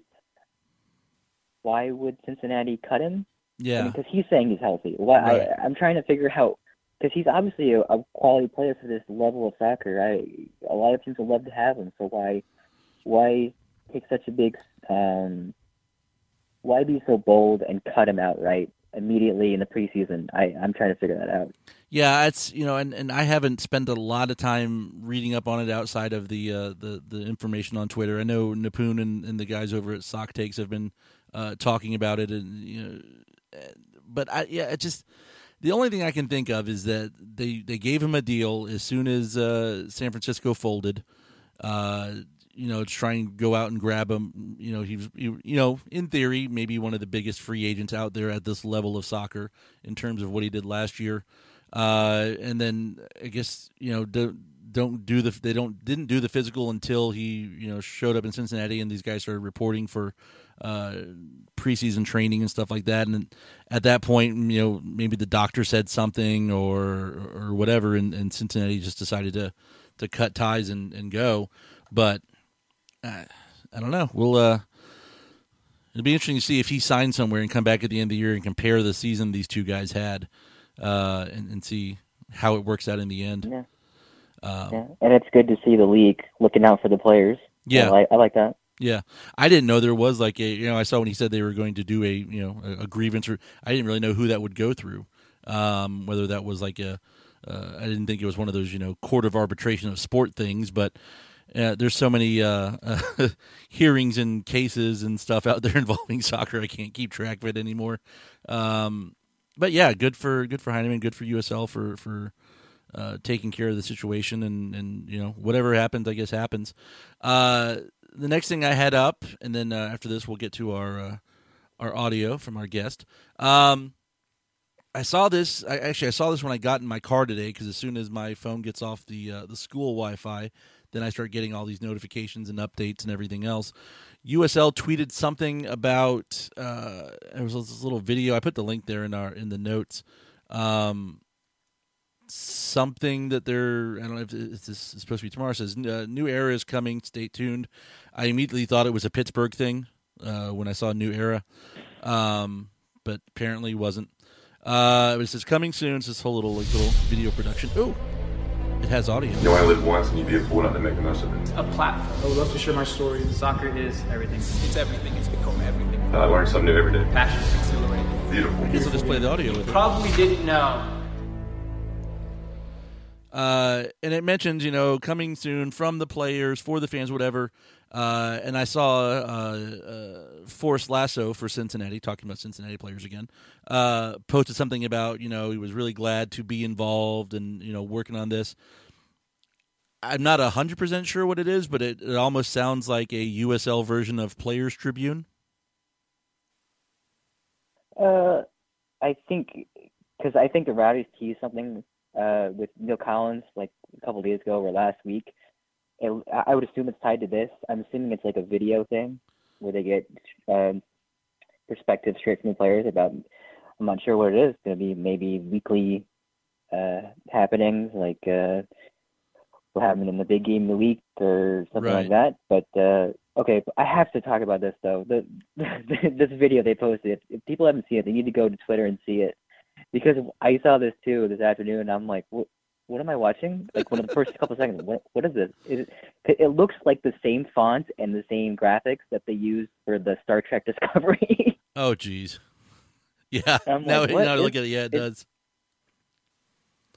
Speaker 7: why would Cincinnati cut him?
Speaker 6: Yeah.
Speaker 7: Because he's saying he's healthy. Why
Speaker 6: Right.
Speaker 7: I I'm trying to figure out, because he's obviously a, a quality player for this level of soccer. I a lot of teams would love to have him. So why why take such a big um why be so bold and cut him outright immediately in the preseason? I, I'm trying to figure that out.
Speaker 6: Yeah, it's you know, and, and I haven't spent a lot of time reading up on it outside of the uh, the the information on Twitter. I know Napoon and, and the guys over at Sock Takes have been uh, talking about it, and you know, but I yeah, it just the only thing I can think of is that they, they gave him a deal as soon as uh, San Francisco folded. Uh, you know, to try and go out and grab him. You know, he was, he, you know, in theory, maybe one of the biggest free agents out there at this level of soccer in terms of what he did last year. Uh, and then I guess, you know, don't, don't do the, they don't, didn't do the physical until he, you know, showed up in Cincinnati, and these guys started reporting for uh, preseason training and stuff like that. And at that point, you know, maybe the doctor said something or, or whatever, and, and Cincinnati just decided to, to cut ties and, and go. But, I, I don't know. We'll uh, it'll be interesting to see if he signs somewhere and come back at the end of the year and compare the season these two guys had, uh, and, and see how it works out in the end.
Speaker 7: Yeah.
Speaker 6: Um,
Speaker 7: yeah. And it's good to see the league looking out for the players.
Speaker 6: Yeah.
Speaker 7: I like, I like that.
Speaker 6: Yeah, I didn't know there was like a you know I saw when he said they were going to do a you know a, a grievance, or I didn't really know who that would go through. Um, whether that was like a uh, I didn't think it was one of those you know court of arbitration of sport things, but. Uh, there's so many uh, uh, hearings and cases and stuff out there involving soccer. I can't keep track of it anymore. Um, but yeah, good for good for Heineman, good for U S L for for uh, taking care of the situation, and, and you know whatever happens, I guess happens. Uh, the next thing I had up, and then uh, after this we'll get to our uh, our audio from our guest. Um, I saw this. I, actually, I saw this when I got in my car today, because as soon as my phone gets off the uh, the school Wi-Fi, then I start getting all these notifications and updates and everything else. U S L tweeted something about uh, there was this little video. I put the link there in our in the notes. Um, something that they're I don't know if this is supposed to be tomorrow. It says uh, new era is coming. Stay tuned. I immediately thought it was a Pittsburgh thing uh, when I saw new era, um, but apparently wasn't. Uh, but it says coming soon. It's this whole little like little video production. Oh. It has audio.
Speaker 8: You only live once, and you be a fool not to make the most of it.
Speaker 9: A platform.
Speaker 10: I would love to share my story.
Speaker 9: Soccer is everything.
Speaker 10: It's everything. It's become everything.
Speaker 8: I learn something new every day.
Speaker 9: Passion, exhilarating.
Speaker 8: Beautiful.
Speaker 6: I guess I'll just play the audio with it.
Speaker 9: Probably didn't know.
Speaker 6: Uh, and it mentions, you know, coming soon from the players, for the fans, whatever. Uh, and I saw uh, uh, Forrest Lasso for Cincinnati, talking about Cincinnati players again, uh, posted something about, you know, he was really glad to be involved and, you know, working on this. I'm not one hundred percent sure what it is, but it, it almost sounds like a U S L version of Players Tribune.
Speaker 7: Uh, I think, because I think the Rowdies teased something uh, with Neil Collins like a couple of days ago or last week. It, I would assume it's tied to this. I'm assuming it's like a video thing where they get um, perspective straight from the players about, I'm not sure what it is. It's going to be maybe weekly uh, happenings, like uh, what happened in the big game of the week or something
Speaker 6: Right.
Speaker 7: like that. But, uh, okay, I have to talk about this, though. The, this video they posted, if, if people haven't seen it, they need to go to Twitter and see it. Because I saw this, too, this afternoon, and I'm like, what? What am I watching? Like one of the first couple of seconds. What what is this? It, it looks like the same font and the same graphics that they used for the Star Trek Discovery.
Speaker 6: Oh, geez. Yeah.
Speaker 7: I'm
Speaker 6: Now,
Speaker 7: like,
Speaker 6: now
Speaker 7: what
Speaker 6: I
Speaker 7: is-
Speaker 6: look at it, yeah, it
Speaker 7: it-
Speaker 6: does.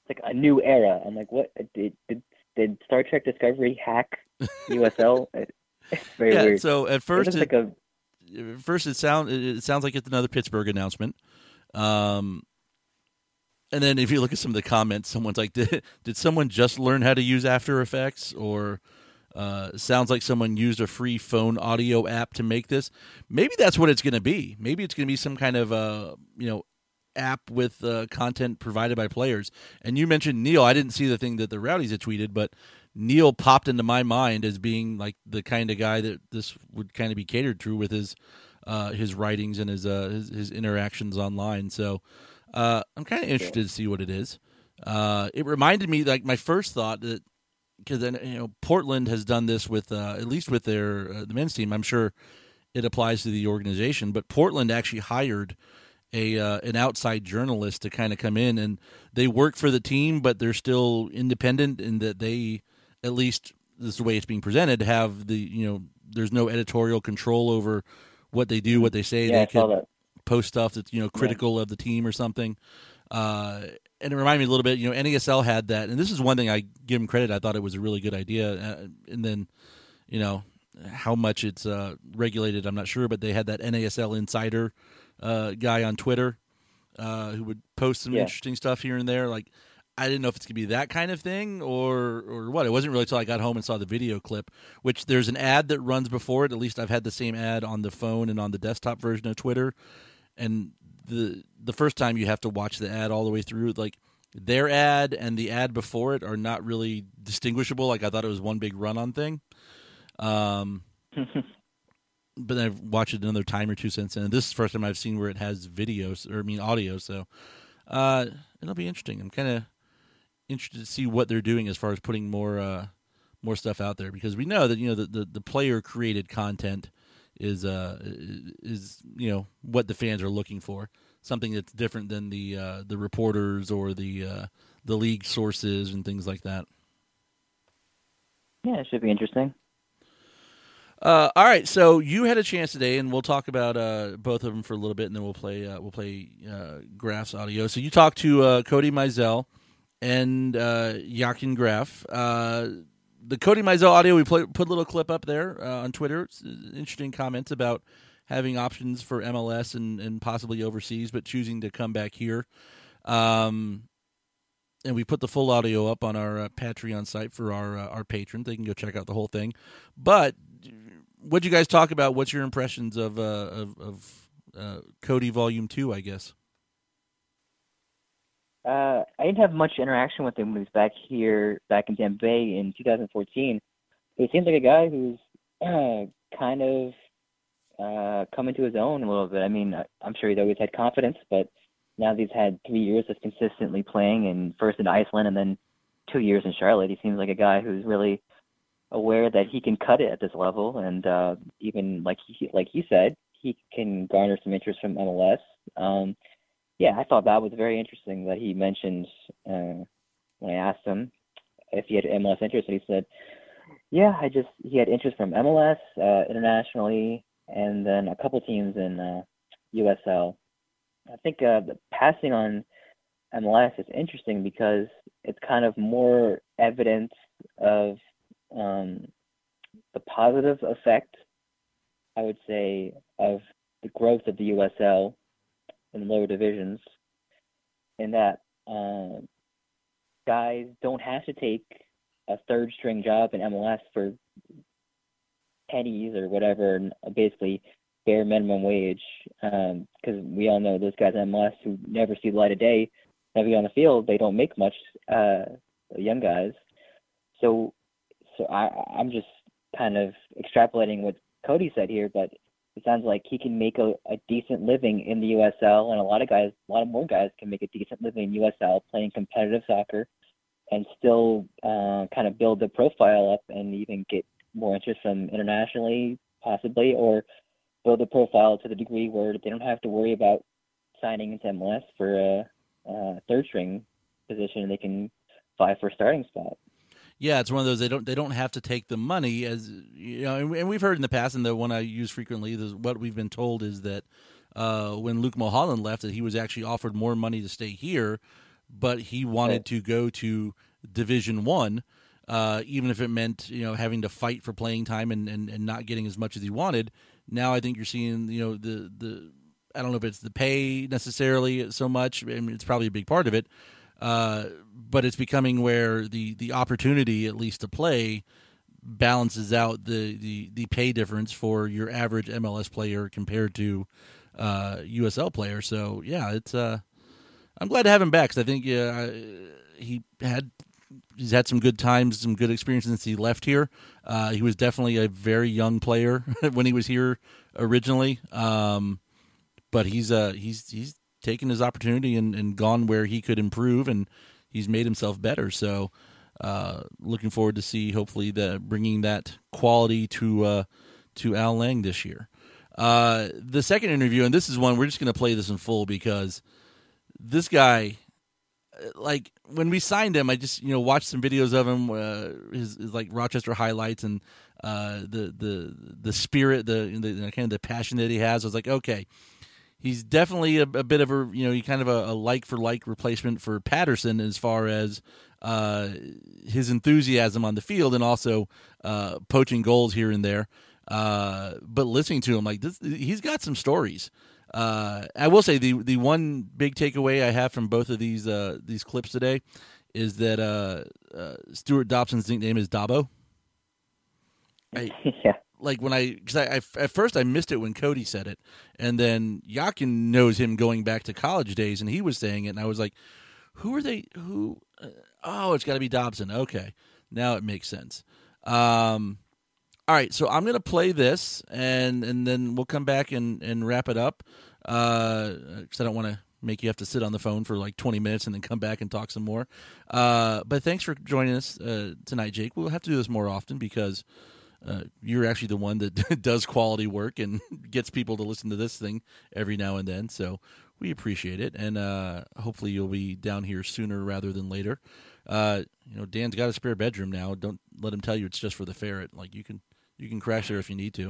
Speaker 7: it's like a new era. I'm like, what? Did did, did Star Trek Discovery hack U S L? It's very
Speaker 6: yeah,
Speaker 7: weird.
Speaker 6: So at first,
Speaker 7: it,
Speaker 6: it,
Speaker 7: like a,
Speaker 6: at first it sound it sounds like it's another Pittsburgh announcement. Um, and then if you look at some of the comments, someone's like, "Did did someone just learn how to use After Effects?" Or uh, sounds like someone used a free phone audio app to make this. Maybe that's what it's going to be. Maybe it's going to be some kind of uh, you know. app with uh, content provided by players. And you mentioned Neil. I didn't see the thing that the Rowdies had tweeted, but Neil popped into my mind as being like the kind of guy that this would kind of be catered to with his uh, his writings and his, uh, his his interactions online. So uh, I'm kind of interested to see what it is. Uh, it reminded me, like my first thought that because you know Portland has done this with uh, at least with their uh, the men's team. I'm sure it applies to the organization, but Portland actually hired a uh, an outside journalist to kind of come in, and they work for the team, but they're still independent in that they, at least this is the way it's being presented, have the, you know, there's no editorial control over what they do, what they say.
Speaker 7: Yeah,
Speaker 6: they
Speaker 7: I saw
Speaker 6: could
Speaker 7: that.
Speaker 6: post stuff that's, you know, critical yeah. of the team or something. Uh, and it reminded me a little bit, you know, N A S L had that, and this is one thing I give them credit. I thought it was a really good idea. Uh, and then, you know, how much it's uh, regulated, I'm not sure, but they had that N A S L insider uh, guy on Twitter uh, who would post some
Speaker 7: yeah.
Speaker 6: interesting stuff here and there. Like, I didn't know if it's going to be that kind of thing or or what. It wasn't really until I got home and saw the video clip, which there's an ad that runs before it. At least I've had the same ad on the phone and on the desktop version of Twitter. And the the first time you have to watch the ad all the way through, like their ad and the ad before it are not really distinguishable. Like I thought it was one big run-on thing. Um, but then I've watched it another time or two since then. This is the first time I've seen where it has videos, or I mean audio. So uh, it'll be interesting. I'm kind of interested to see what they're doing as far as putting more uh, more stuff out there, because we know that, you know, the, the, the player created content is uh is you know what the fans are looking for, something that's different than the uh, the reporters or the uh, the league sources and things like that.
Speaker 7: Yeah, it should be interesting.
Speaker 6: Uh, all right, so you had a chance today, and we'll talk about uh, both of them for a little bit, and then we'll play uh, we'll play uh, Graf's audio. So you talked to uh, Cody Mizell and uh, Joachim Graf. Uh, the Cody Mizell audio, we play, put a little clip up there uh, on Twitter. It's interesting comments about having options for M L S and, and possibly overseas, but choosing to come back here. Um, and we put the full audio up on our uh, Patreon site for our uh, our patrons. They can go check out the whole thing. But what'd you guys talk about? What's your impressions of uh, of, of uh, Cody Volume Two? I guess.
Speaker 7: Uh, I didn't have much interaction with him when he was back here, back in Tampa Bay in two thousand fourteen. But he seems like a guy who's uh, kind of uh, coming to his own a little bit. I mean, I'm sure he's always had confidence, but now that he's had three years of consistently playing, and first in Iceland and then two years in Charlotte, he seems like a guy who's really aware that he can cut it at this level, and uh, even like he, like he said, he can garner some interest from M L S. Um, yeah, I thought that was very interesting that he mentioned uh, when I asked him if he had M L S interest, and he said, yeah, I just he had interest from M L S uh, internationally, and then a couple teams in uh, U S L. I think uh, the passing on M L S is interesting because it's kind of more evidence of um, the positive effect, I would say, of the growth of the U S L in the lower divisions, in that uh, guys don't have to take a third string job in M L S for pennies or whatever, basically bare minimum wage, because um, we all know those guys in M L S who never see the light of day, never get on the field, they don't make much, uh, young guys. So so I, I'm just kind of extrapolating what Cody said here, but it sounds like he can make a, a decent living in the U S L, and a lot of guys, a lot of more guys can make a decent living in U S L playing competitive soccer and still uh, kind of build the profile up and even get more interest from internationally, possibly, or build a profile to the degree where they don't have to worry about signing into M L S for a, a third string position, and they can vie for a starting spot.
Speaker 6: Yeah, it's one of those, they don't they don't have to take the money, as you know, and we've heard in the past, and the one I use frequently, what we've been told is that uh, when Luke Mulholland left, that he was actually offered more money to stay here, but he wanted
Speaker 7: Right.
Speaker 6: to go to Division One, uh, even if it meant you know having to fight for playing time and, and, and not getting as much as he wanted. Now I think you're seeing you know the the I don't know if it's the pay necessarily so much. I mean, it's probably a big part of it, uh, but it's becoming where the the opportunity at least to play balances out the, the, the pay difference for your average M L S player compared to uh, U S L player. So yeah, it's uh, I'm glad to have him back because I think uh, he had he's had some good times, some good experiences since he left here. Uh, he was definitely a very young player when he was here originally, um, but he's uh, he's he's taken his opportunity and, and gone where he could improve, and he's made himself better. So. Uh, looking forward to see hopefully the bringing that quality to uh, to Al Lang this year. Uh, the second interview, and this is one we're just going to play this in full because this guy, like when we signed him, I just you know watched some videos of him, uh, his, his like Rochester highlights and uh, the the the spirit, the, the kind of the passion that he has. I was like, okay. He's definitely a, a bit of a, you know, he kind of a, a like-for-like replacement for Patterson as far as uh, his enthusiasm on the field and also uh, poaching goals here and there. Uh, but listening to him, like this, he's got some stories. Uh, I will say the the one big takeaway I have from both of these uh, these clips today is that uh, uh, Stuart Dobson's nickname is Dabo. I,
Speaker 7: yeah.
Speaker 6: Like when I, because I, I, at first I missed it when Cody said it, and then Yakin knows him going back to college days, and he was saying it, and I was like, "Who are they? Who? Uh, oh, it's got to be Dobson." Okay, now it makes sense. Um, all right, so I'm gonna play this, and and then we'll come back and, and wrap it up. Because uh, I don't want to make you have to sit on the phone for like twenty minutes and then come back and talk some more. Uh, but thanks for joining us uh, tonight, Jake. We'll have to do this more often because. Uh, you're actually the one that does quality work and gets people to listen to this thing every now and then. So we appreciate it. And uh, hopefully you'll be down here sooner rather than later. Uh, you know, Dan's got a spare bedroom now. Don't let him tell you it's just for the ferret. Like you can, you can crash there if you need to.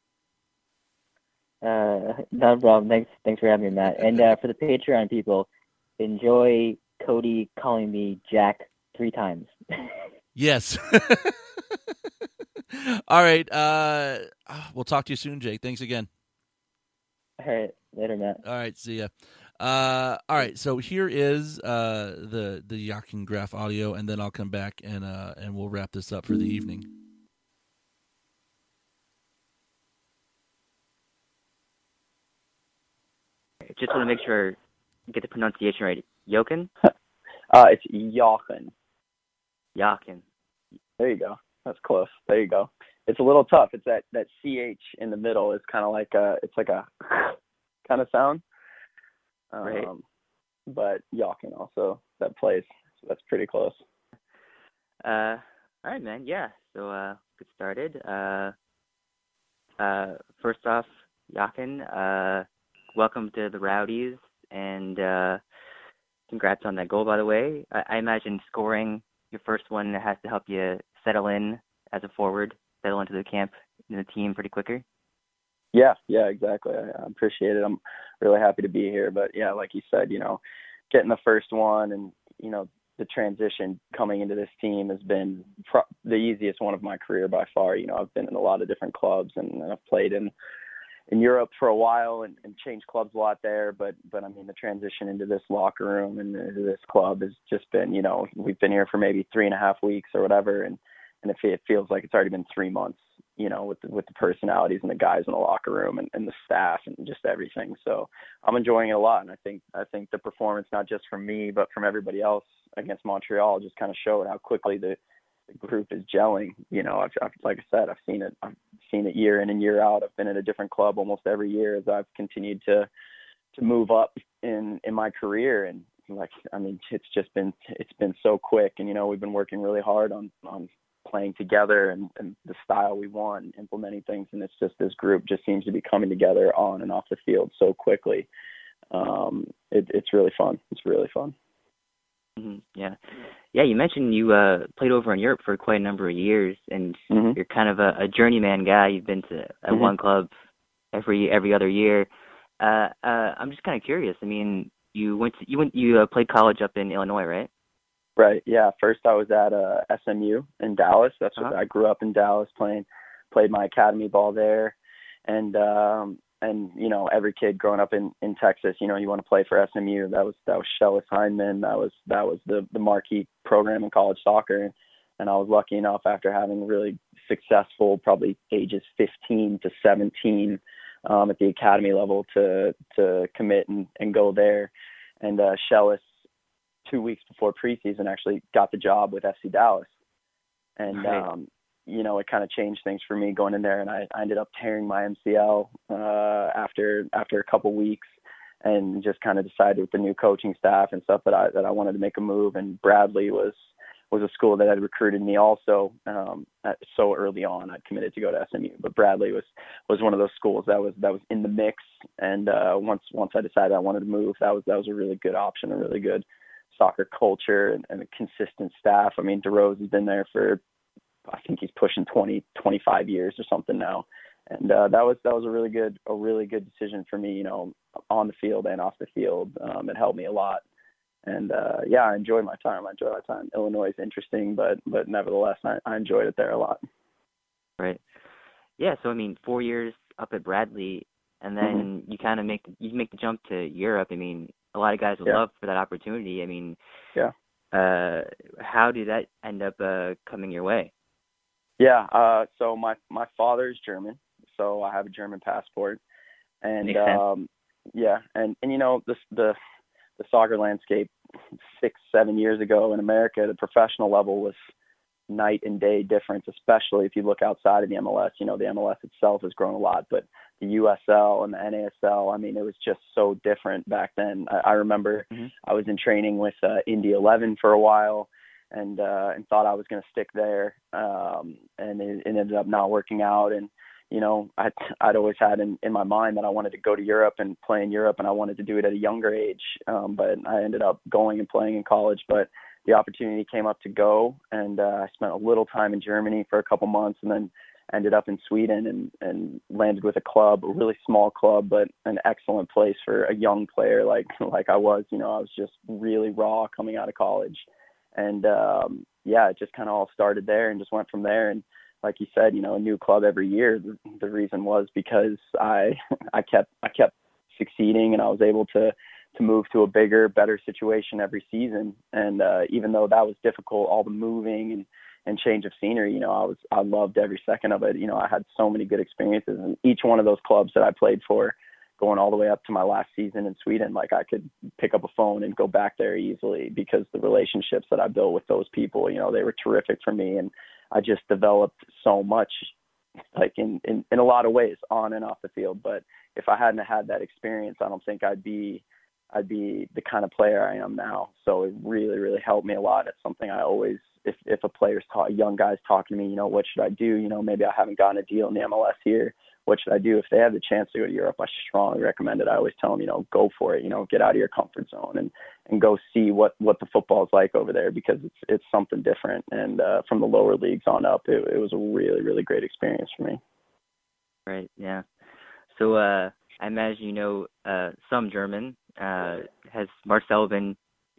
Speaker 7: Uh, no problem. Thanks, thanks for having me, Matt. And uh, for the Patreon people, enjoy Cody calling me Jack three times.
Speaker 6: Yes. All right. Uh, we'll talk to you soon, Jake. Thanks again.
Speaker 7: All right. Later, Matt.
Speaker 6: All right. See ya. Uh, all right. So here is uh, the the Yakin Graph audio, and then I'll come back and uh, and we'll wrap this up for the evening.
Speaker 7: Just want to make sure I get the pronunciation right. Jochen?
Speaker 11: Uh, it's Jochen.
Speaker 7: Jochen.
Speaker 11: There you go. That's close. There you go. It's a little tough. It's that, that C H in the middle is kind of like a, it's like a kind of sound. Um,
Speaker 7: right.
Speaker 11: But Jochen also, that plays. So that's pretty close.
Speaker 7: Uh, all right, man. Yeah. So, uh, get started. Uh, uh, first off, Jochen, uh, welcome to the Rowdies, and uh, congrats on that goal, by the way. I, I imagine scoring your first one has to help you settle in as a forward, settle into the camp, in the team pretty quicker.
Speaker 11: Yeah, yeah, exactly. I, I appreciate it. I'm really happy to be here. But, yeah, like you said, you know, getting the first one and, you know, the transition coming into this team has been pro- the easiest one of my career by far. You know, I've been in a lot of different clubs and, and I've played in in Europe for a while and, and changed clubs a lot there. But, but I mean, the transition into this locker room and into this club has just been, you know, we've been here for maybe three and a half weeks or whatever. And, and it, it feels like it's already been three months, you know, with the, with the personalities and the guys in the locker room and, and the staff and just everything. So I'm enjoying it a lot. And I think, I think the performance, not just from me, but from everybody else against Montreal, just kind of showed how quickly the, the group is gelling. You know, I've, I've, like I said, I've seen it, I've seen it year in and year out. I've been at a different club almost every year as I've continued to, to move up in, in my career. And like, I mean, it's just been, it's been so quick. And, you know, we've been working really hard on, on playing together and, and the style we want and implementing things. And it's just, this group just seems to be coming together on and off the field so quickly. Um, it, it's really fun. It's really fun.
Speaker 7: Mm-hmm. Yeah. Yeah, you mentioned you uh, played over in Europe for quite a number of years, and
Speaker 11: mm-hmm.
Speaker 7: you're kind of a, a journeyman guy. You've been to at
Speaker 11: mm-hmm.
Speaker 7: one club every every other year. Uh, uh, I'm just kind of curious. I mean, you went to, you went you uh, played college up in Illinois, right?
Speaker 11: Right. Yeah. First, I was at uh, S M U in Dallas. That's what
Speaker 7: Uh-huh.
Speaker 11: I grew up in Dallas, playing, played my academy ball there, and um, and you know, every kid growing up in, in Texas, you know, you want to play for S M U. That was that was Shellis Hindman. That was that was the the marquee program in college soccer, and I was lucky enough after having really successful, probably ages fifteen to seventeen, um, at the academy level to to commit and, and go there, and uh, Shellis, two weeks before preseason, actually got the job with F C Dallas. And,
Speaker 7: Right.
Speaker 11: um, you know, it kind of changed things for me going in there, and I, I ended up tearing my M C L uh, after after a couple weeks, and just kind of decided with the new coaching staff and stuff that I that I wanted to make a move. And Bradley was was a school that had recruited me also um, at, so early on. I'd committed to go to S M U, but Bradley was was one of those schools that was that was in the mix. And uh, once once I decided I wanted to move, that was that was a really good option, a really good soccer culture, and, and a consistent staff. I mean, DeRose has been there for, I think he's pushing twenty, twenty-five years or something now. And uh, that was that was a really good a really good decision for me, you know, on the field and off the field. Um, it helped me a lot. And uh, yeah, I enjoyed my time. I enjoyed my time. Illinois is interesting, but but nevertheless, I, I enjoyed it there a lot.
Speaker 7: Right. Yeah. So I mean, four years up at Bradley, and then mm-hmm. you kind of make you make the jump to Europe. I mean, a lot of guys would
Speaker 11: yeah.
Speaker 7: love for that opportunity. I mean,
Speaker 11: yeah.
Speaker 7: Uh, how did that end up uh, coming your way?
Speaker 11: Yeah. Uh, so my my father is German, so I have a German passport, and
Speaker 7: Makes sense.
Speaker 11: um, yeah, and and you know the the the soccer landscape six seven years ago in America, the professional level was night and day difference, especially if you look outside of the M L S. You know, the M L S itself has grown a lot, but the U S L and the N A S L, I mean, it was just so different back then. I, I remember mm-hmm. I was in training with uh, Indy eleven for a while, and uh, and thought I was going to stick there, um, and it, it ended up not working out. And you know, I'd, I'd always had in, in my mind that I wanted to go to Europe and play in Europe, and I wanted to do it at a younger age. Um, but I ended up going and playing in college. But the opportunity came up to go, and uh, I spent a little time in Germany for a couple months, and then ended up in Sweden and, and landed with a club, a really small club, but an excellent place for a young player like like I was. You know, I was just really raw coming out of college. And, um, yeah, it just kind of all started there and just went from there. And like you said, you know, a new club every year. The, the reason was because I I kept I kept succeeding, and I was able to to move to a bigger, better situation every season. And uh, even though that was difficult, all the moving and, and change of scenery, you know, I was I loved every second of it. You know, I had so many good experiences, and each one of those clubs that I played for, going all the way up to my last season in Sweden, like I could pick up a phone and go back there easily because the relationships that I built with those people, you know, they were terrific for me. And I just developed so much, like in, in, in a lot of ways, on and off the field. But if I hadn't had that experience, I don't think I'd be I'd be the kind of player I am now. So it really, really helped me a lot. It's something I always, if if a player's talk, young guy's talking to me, you know, what should I do? You know, maybe I haven't gotten a deal in the M L S here. What should I do? If they have the chance to go to Europe, I strongly recommend it. I always tell them, you know, go for it. You know, get out of your comfort zone and, and go see what, what the football is like over there, because it's it's something different. And uh, from the lower leagues on up, it, it was a really, really great experience for me.
Speaker 7: Right. Yeah. So uh, I imagine you know uh, some German. Uh, has Marcel been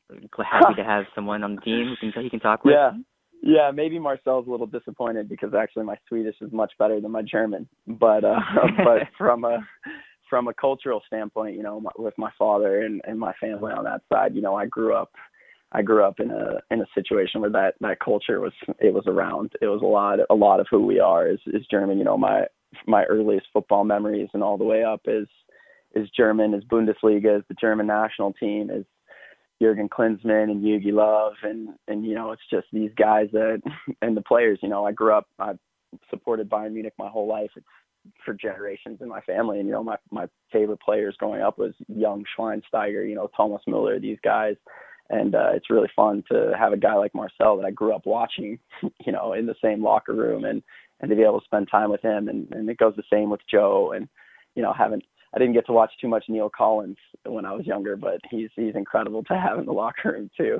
Speaker 7: happy to have someone on the team who can he can talk with?
Speaker 11: Yeah. Yeah, maybe Marcel's a little disappointed because actually my Swedish is much better than my German. But uh, but from a from a cultural standpoint, you know, my, with my father and, and my family on that side, you know, I grew up I grew up in a in a situation where that, that culture was it was around. It was a lot a lot of who we are is, is German. You know, my my earliest football memories and all the way up is is German, is Bundesliga, is the German national team, is Jürgen Klinsmann and Jogi Löw, and, and, you know, it's just these guys that, and the players, you know, I grew up, I supported Bayern Munich my whole life. It's for generations in my family. And, you know, my, my favorite players growing up was young Schweinsteiger, you know, Thomas Müller, these guys. And uh, it's really fun to have a guy like Marcel that I grew up watching, you know, in the same locker room, and, and to be able to spend time with him. And, and it goes the same with Joe. And, you know, haven't, I didn't get to watch too much Neil Collins when I was younger, but he's he's incredible to have in the locker room too.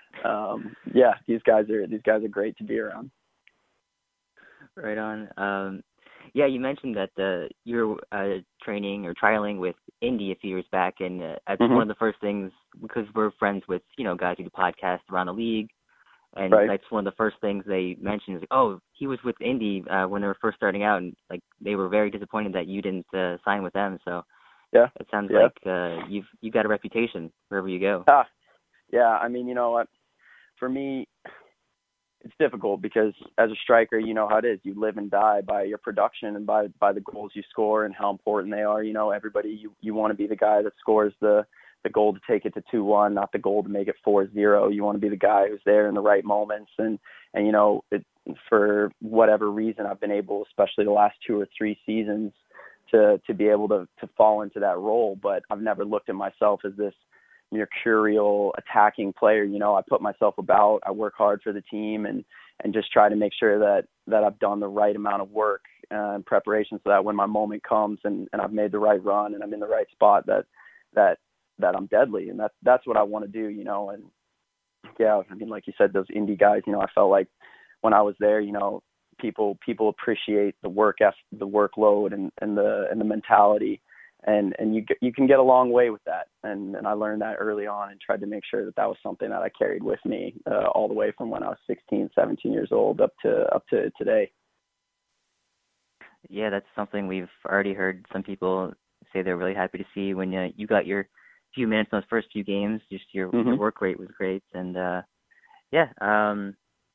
Speaker 11: Um, yeah, these guys are these guys are great to be around.
Speaker 7: Right on. Um, yeah, you mentioned that uh, you're uh, training or trialing with Indy a few years back, and uh, that's
Speaker 11: Mhm.
Speaker 7: one of the first things, because we're friends with, you know, guys who do podcasts around the league, and
Speaker 11: Right.
Speaker 7: that's one of the first things they mentioned is like, oh, he was with Indy uh, when they were first starting out, and like they were very disappointed that you didn't uh, sign with them. So
Speaker 11: Yeah.
Speaker 7: it sounds
Speaker 11: Yeah.
Speaker 7: like uh, you've you've got a reputation wherever you go.
Speaker 11: Ah, yeah. I mean, you know what? For me, it's difficult because as a striker, you know how it is. You live and die by your production and by by the goals you score and how important they are. You know, everybody, you you want to be the guy that scores the the goal to take it to two one, not the goal to make it four zero. You want to be the guy who's there in the right moments. And and you know, it, for whatever reason, I've been able, especially the last two or three seasons, to to be able to to fall into that role. But I've never looked at myself as this mercurial attacking player. You know, I put myself about, I work hard for the team, and and just try to make sure that that I've done the right amount of work uh, and preparation, so that when my moment comes and and I've made the right run and I'm in the right spot, that that that I'm deadly. And that's that's what I want to do, you know. And yeah, I mean, like you said, those indie guys, you know, I felt like when I was there, you know, people people appreciate the work eff- the workload and and the and the mentality. And and you you can get a long way with that, and and I learned that early on, and tried to make sure that that was something that I carried with me uh, all the way from when I was sixteen, seventeen years old up to up to today.
Speaker 7: Yeah, that's something we've already heard some people say they're really happy to see when uh, you got your few minutes in those first few games. Just your,
Speaker 11: Mm-hmm.
Speaker 7: your work rate was great, and uh, yeah. Um,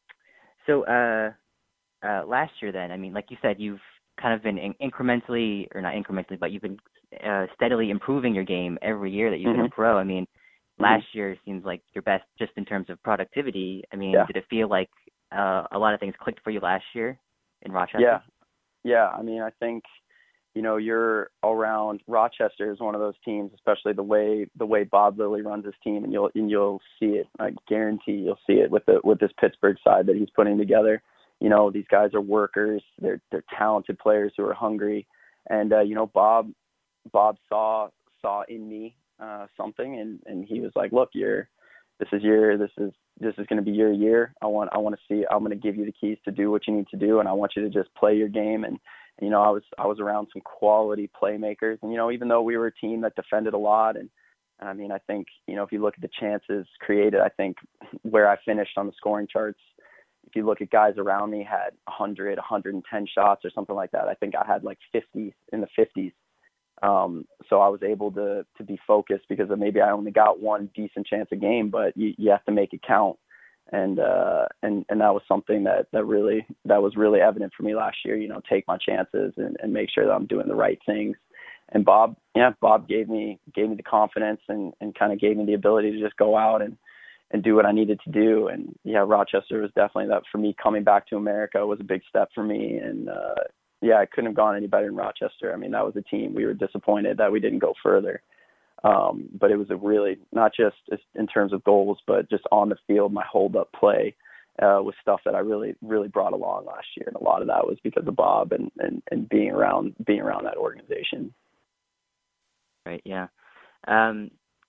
Speaker 7: so uh, uh, last year, then, I mean, like you said, you've kind of been in- incrementally, or not incrementally, but you've been uh, steadily improving your game every year that you've
Speaker 11: Mm-hmm.
Speaker 7: been a pro. I mean,
Speaker 11: Mm-hmm.
Speaker 7: last year seems like your best just in terms of productivity. I mean,
Speaker 11: Yeah.
Speaker 7: did it feel like uh, a lot of things clicked for you last year in Rochester?
Speaker 11: Yeah, yeah. I mean, I think, you know, you're around Rochester is one of those teams, especially the way the way Bob Lilly runs his team, and you'll and you'll see it. I guarantee you'll see it with the with this Pittsburgh side that he's putting together. You know, these guys are workers. They're they're talented players who are hungry, and uh, you know, Bob Bob saw saw in me uh, something, and, and he was like, "Look, you're this is your this is this is going to be your year. I want I want to see. I'm going to give you the keys to do what you need to do, and I want you to just play your game." And, and you know, I was I was around some quality playmakers, and you know, even though we were a team that defended a lot, and I mean, I think, you know, if you look at the chances created, I think where I finished on the scoring charts, if you look at guys around me had one hundred, one hundred ten shots or something like that. I think I had like fifty in the fifties. Um, so I was able to to be focused because of maybe I only got one decent chance a game, but you, you have to make it count. And uh, and and that was something that, that really that was really evident for me last year. You know, take my chances and, and make sure that I'm doing the right things. And Bob, yeah, Bob gave me gave me the confidence and, and kind of gave me the ability to just go out and, and do what I needed to do. And yeah, Rochester was definitely that for me. Coming back to America was a big step for me. And uh, yeah, I couldn't have gone any better in Rochester. I mean, that was a team. We were disappointed that we didn't go further. Um, but it was a really, not just in terms of goals, but just on the field, my hold up play uh, was stuff that I really, really brought along last year. And a lot of that was because of Bob and, and, and being around, being around that organization.
Speaker 7: Right. Yeah. Um,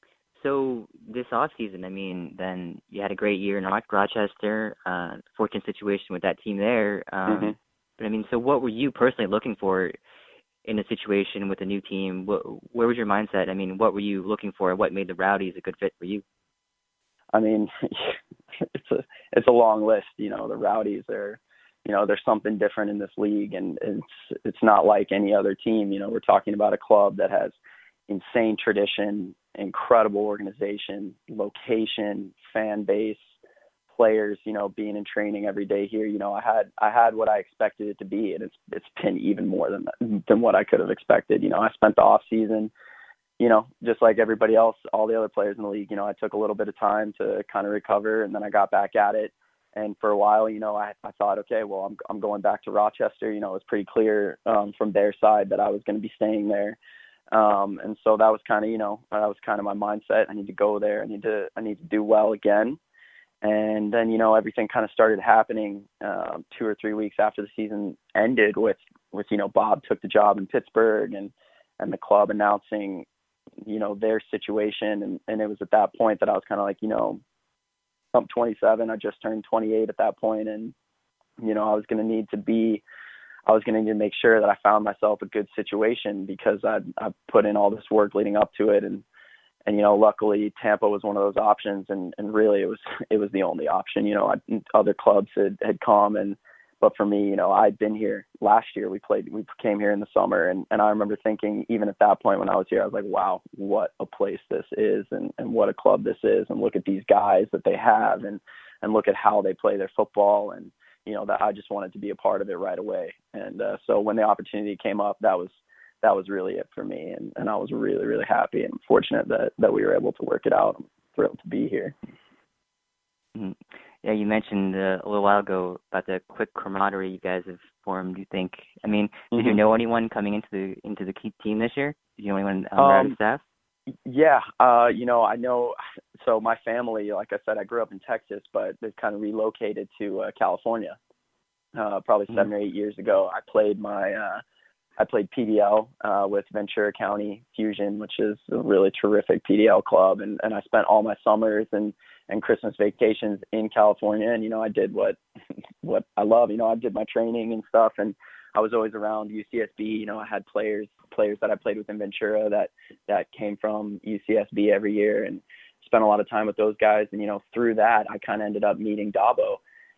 Speaker 7: so this off season, I mean, then you had a great year in Rochester, uh, fortunate situation with that team there. Um,
Speaker 11: Mm-hmm.
Speaker 7: But I mean, so what were you personally looking for in a situation with a new team? What, where was your mindset? I mean, what were you looking for? What made the Rowdies a good fit for you?
Speaker 11: I mean, it's a it's a long list. You know, the Rowdies are, you know, there's something different in this league, and it's it's not like any other team. You know, we're talking about a club that has insane tradition, incredible organization, location, fan base, players, you know, being in training every day here. You know, I had I had what I expected it to be, and it's it's been even more than that, than what I could have expected. You know, I spent the off season, you know, just like everybody else, all the other players in the league. You know, I took a little bit of time to kind of recover, and then I got back at it. And for a while, you know, I I thought, okay, well, I'm I'm going back to Rochester. You know, it was pretty clear um, from their side that I was going to be staying there. Um, and so that was kind of, you know, that was kind of my mindset. I need to go there. I need to, I need to do well again. And then, you know, everything kind of started happening uh, two or three weeks after the season ended with, with, you know, Bob took the job in Pittsburgh and, and the club announcing, you know, their situation. And, and it was at that point that I was kind of like, you know, I'm twenty-seven. I just turned twenty-eight at that point. And, you know, I was going to need to be, I was going to need to make sure that I found myself a good situation because I I put in all this work leading up to it, and and you know, luckily Tampa was one of those options, and and really it was it was the only option. You know, I, other clubs had had come, and but for me, you know, I'd been here last year. We played, we came here in the summer, and and I remember thinking, even at that point when I was here, I was like, wow, what a place this is, and and what a club this is, and look at these guys that they have, and and look at how they play their football, and you know, that I just wanted to be a part of it right away. And uh, so when the opportunity came up, that was that was really it for me, and, and I was really, really happy and fortunate that, that we were able to work it out. I'm thrilled to be here.
Speaker 7: Mm-hmm. Yeah, you mentioned uh, a little while ago about the quick camaraderie you guys have formed. Do you think, I mean, did mm-hmm. you know anyone coming into the into the key team this year? Did you know anyone on um, the staff?
Speaker 11: Yeah, uh, you know, I know, so my family, like I said, I grew up in Texas, but they've kind of relocated to uh, California uh, probably seven mm-hmm. or eight years ago. I played my, uh, I played P D L uh, with Ventura County Fusion, which is a really terrific P D L club, and, and I spent all my summers and, and Christmas vacations in California, and, you know, I did what what I love, you know, I did my training and stuff, and I was always around U C S B. You know, I had players players that I played with in Ventura that that came from U C S B every year, and spent a lot of time with those guys. And you know, through that, I kind of ended up meeting Dabo,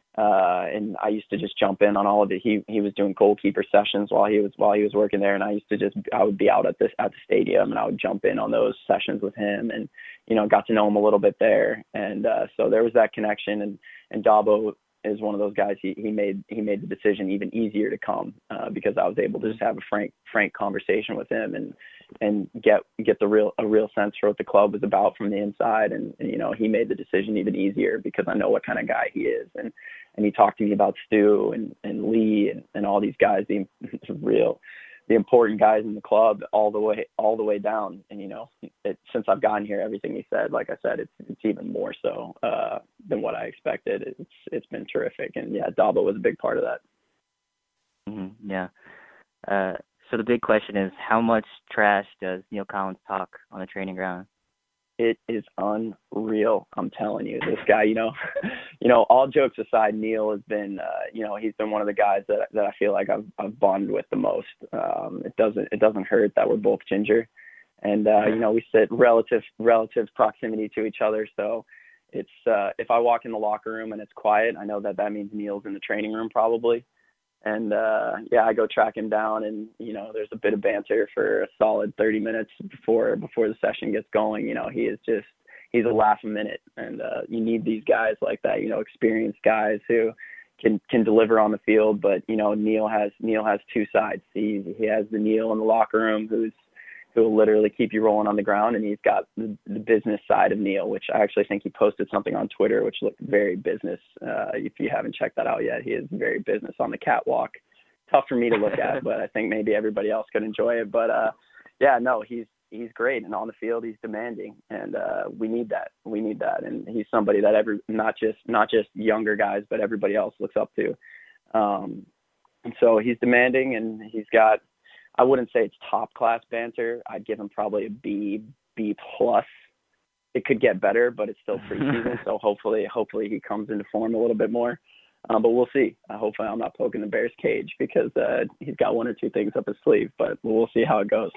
Speaker 11: uh, and I used to just jump in on all of it. He he was doing goalkeeper sessions while he was while he was working there, and I used to just I would be out at this at the stadium, and I would jump in on those sessions with him, and you know, got to know him a little bit there. And uh, so there was that connection, and and Dabo is one of those guys. He he made he made the decision even easier to come uh, because I was able to just have a frank frank conversation with him and and get get the real a real sense for what the club was about from the inside. And, and you know, he made the decision even easier because I know what kind of guy he is. And and he talked to me about Stu and, and Lee and, and all these guys, the real the important guys in the club all the way all the way down. And you know, it, since I've gotten here, everything he said, like I said, it's it's even more so uh, than what I expected. It's it's been terrific, and yeah, Dabo was a big part of that.
Speaker 7: Mm-hmm, yeah. Uh, so the big question is, how much trash does Neil Collins talk on the training ground?
Speaker 11: It is unreal. I'm telling you, this guy, you know, you know, all jokes aside, Neil has been, uh, you know, he's been one of the guys that that I feel like I've, I've bonded with the most. Um, it doesn't, it doesn't hurt that we're both ginger, and uh, you know, we sit relative, relative proximity to each other. So it's, uh, if I walk in the locker room and it's quiet, I know that that means Neil's in the training room probably. And, uh, yeah, I go track him down, and, you know, there's a bit of banter for a solid thirty minutes before before the session gets going. You know, he is just, he's a laugh a minute. And uh, you need these guys like that, you know, experienced guys who can can deliver on the field. But, you know, Neil has Neil has two sides. He, he has the Neil in the locker room who's, who will literally keep you rolling on the ground. And he's got the, the business side of Neil, which I actually think he posted something on Twitter, which looked very business. Uh, if you haven't checked that out yet, he is very business on the catwalk. Tough for me to look at, but I think maybe everybody else could enjoy it. But uh, yeah, no, he's, he's great. And on the field, he's demanding, and uh, we need that. We need that. And he's somebody that every, not just, not just younger guys, but everybody else looks up to. Um, and so he's demanding, and he's got, I wouldn't say it's top class banter. I'd give him probably a B, B plus. It could get better, but it's still preseason. So hopefully, hopefully he comes into form a little bit more. Um, but we'll see. Uh, hopefully I'm not poking the bear's cage because uh, he's got one or two things up his sleeve, but we'll see how it goes.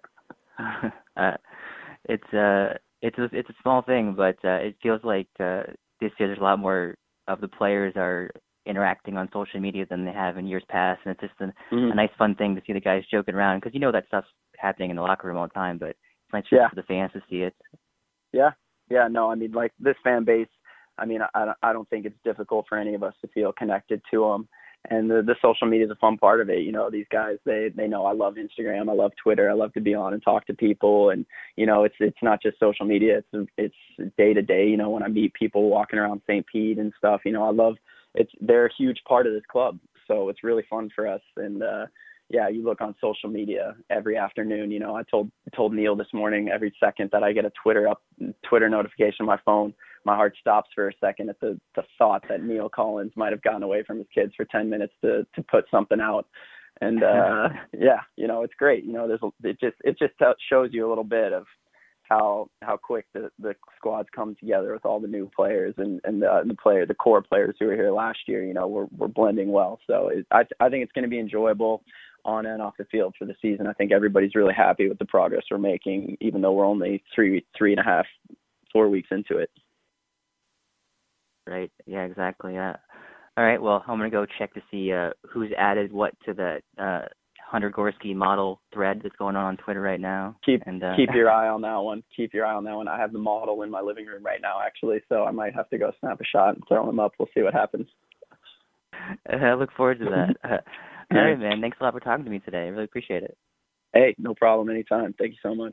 Speaker 7: uh, it's uh, it's a, it's a small thing, but uh, it feels like uh, this year there's a lot more of the players are interacting on social media than they have in years past, and it's just a, mm-hmm. a nice fun thing to see the guys joking around, because you know that stuff's happening in the locker room all the time, but it's nice yeah. for the fans to see it.
Speaker 11: Yeah, yeah, no, I mean, like, this fan base, I mean, I, I don't think it's difficult for any of us to feel connected to them, and the, the social media is a fun part of it. You know, these guys, they they know I love Instagram, I love Twitter, I love to be on and talk to people, and you know, it's it's not just social media, it's it's day to day. You know, when I meet people walking around Saint Pete and stuff, you know, I love. It's they're a huge part of this club, so it's really fun for us. And uh, yeah, you look on social media every afternoon. You know, I told told Neil this morning, every second that I get a Twitter up Twitter notification on my phone, my heart stops for a second at the the thought that Neil Collins might have gotten away from his kids for ten minutes to to put something out. And uh, yeah, you know, it's great. You know, there's a, it just it just t- shows you a little bit of how how quick the, the squad's come together with all the new players and and the, the player the core players who were here last year. You know, we're we're blending well. So it, I I think it's going to be enjoyable on and off the field for the season. I think everybody's really happy with the progress we're making, even though we're only three three and a half four weeks into it.
Speaker 7: Right. Yeah. Exactly. Yeah. All right. Well, I'm gonna go check to see uh, who's added what to the uh, Hunter Gorski model thread that's going on on Twitter right now.
Speaker 11: Keep
Speaker 7: and, uh,
Speaker 11: keep your eye on that one. Keep your eye on that one. I have the model in my living room right now, actually, so I might have to go snap a shot and throw him up. We'll see what happens.
Speaker 7: I look forward to that. Uh, all right, man. Thanks a lot for talking to me today. I really appreciate it.
Speaker 11: Hey, no problem. Anytime. Thank you so much.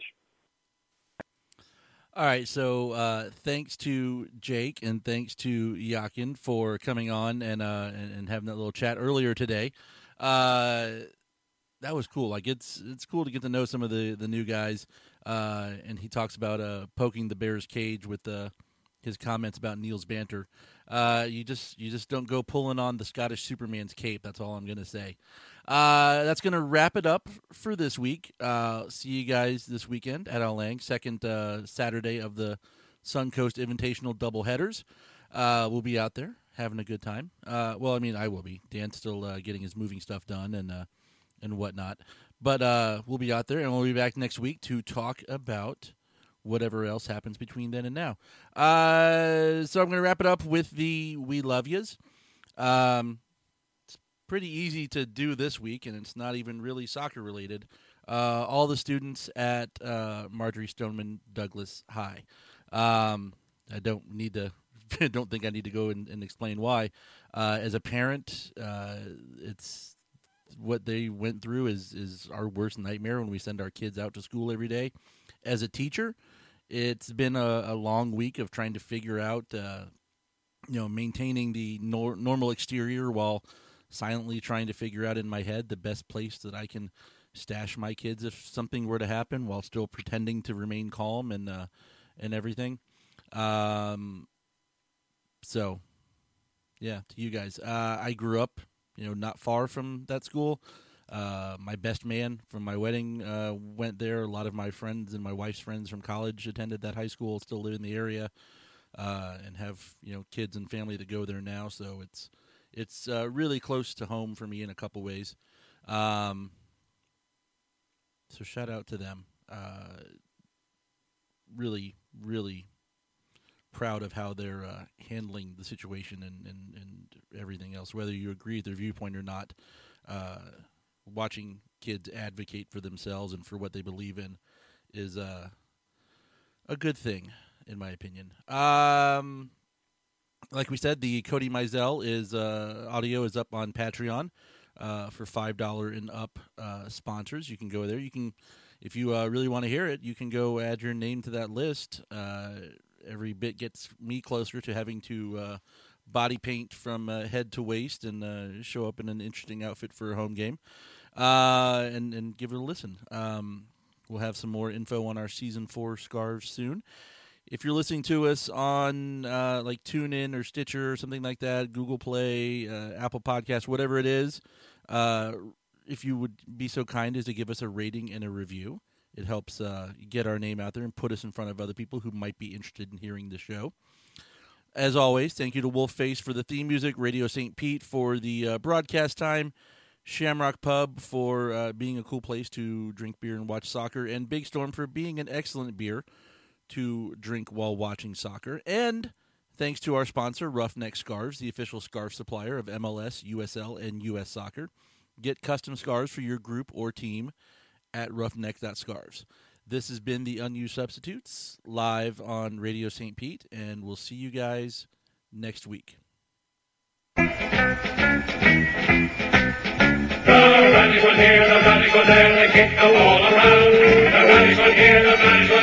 Speaker 6: All right, so uh, thanks to Jake and thanks to Yakin for coming on and, uh, and and having that little chat earlier today. Uh, that was cool. Like it's it's cool to get to know some of the, the new guys. Uh, and he talks about uh, poking the Bears' cage with uh, his comments about Neil's banter. Uh, you just you just don't go pulling on the Scottish Superman's cape. That's all I'm gonna say. Uh, that's going to wrap it up for this week. Uh, see you guys this weekend at Al Lang, second uh, Saturday of the Suncoast Invitational doubleheaders. Uh, we'll be out there having a good time. Uh, well, I mean, I will be. Dan's still uh, getting his moving stuff done and uh, and whatnot. But uh, we'll be out there, and we'll be back next week to talk about whatever else happens between then and now. Uh, so I'm going to wrap it up with the We Love Yas. Um Pretty easy to do this week, and it's not even really soccer related. Uh, all the students at uh, Marjorie Stoneman Douglas High. Um, I don't need to. don't think I need to go and, and explain why. Uh, as a parent, uh, it's what they went through is is our worst nightmare when we send our kids out to school every day. As a teacher, it's been a, a long week of trying to figure out, uh, you know, maintaining the nor- normal exterior while silently trying to figure out in my head the best place that I can stash my kids if something were to happen, while still pretending to remain calm and uh, and everything. Um, so, yeah, to you guys, uh, I grew up, you know, not far from that school. Uh, my best man from my wedding uh, went there. A lot of my friends and my wife's friends from college attended that high school, still live in the area, uh, and have, you know, kids and family that go there now. So it's It's uh, really close to home for me in a couple ways. Um, so shout out to them. Uh, really, really proud of how they're uh, handling the situation and, and, and everything else. Whether you agree with their viewpoint or not, uh, watching kids advocate for themselves and for what they believe in is uh, a good thing, in my opinion. Um... Like we said, the Cody Mizell is uh, audio is up on Patreon uh, for five dollars and up uh, sponsors. You can go there. You can, if you uh, really want to hear it, you can go add your name to that list. Uh, every bit gets me closer to having to uh, body paint from uh, head to waist and uh, show up in an interesting outfit for a home game, uh, and and give it a listen. Um, we'll have some more info on our season four scarves soon. If you're listening to us on uh, like TuneIn or Stitcher or something like that, Google Play, uh, Apple Podcasts, whatever it is, uh, if you would be so kind as to give us a rating and a review, it helps uh, get our name out there and put us in front of other people who might be interested in hearing the show. As always, thank you to Wolfface for the theme music, Radio Saint Pete for the uh, broadcast time, Shamrock Pub for uh, being a cool place to drink beer and watch soccer, and Big Storm for being an excellent beer to drink while watching soccer. And thanks to our sponsor, Roughneck Scarves, the official scarf supplier of M L S, U S L, and U S Soccer. Get custom scarves for your group or team at roughneck dot scarves. This has been the Unused Substitutes, live on Radio Saint Pete, and we'll see you guys next week.
Speaker 12: The rallies were here, the rallies were there, they kicked the wall around. The rallies were here, the rallies were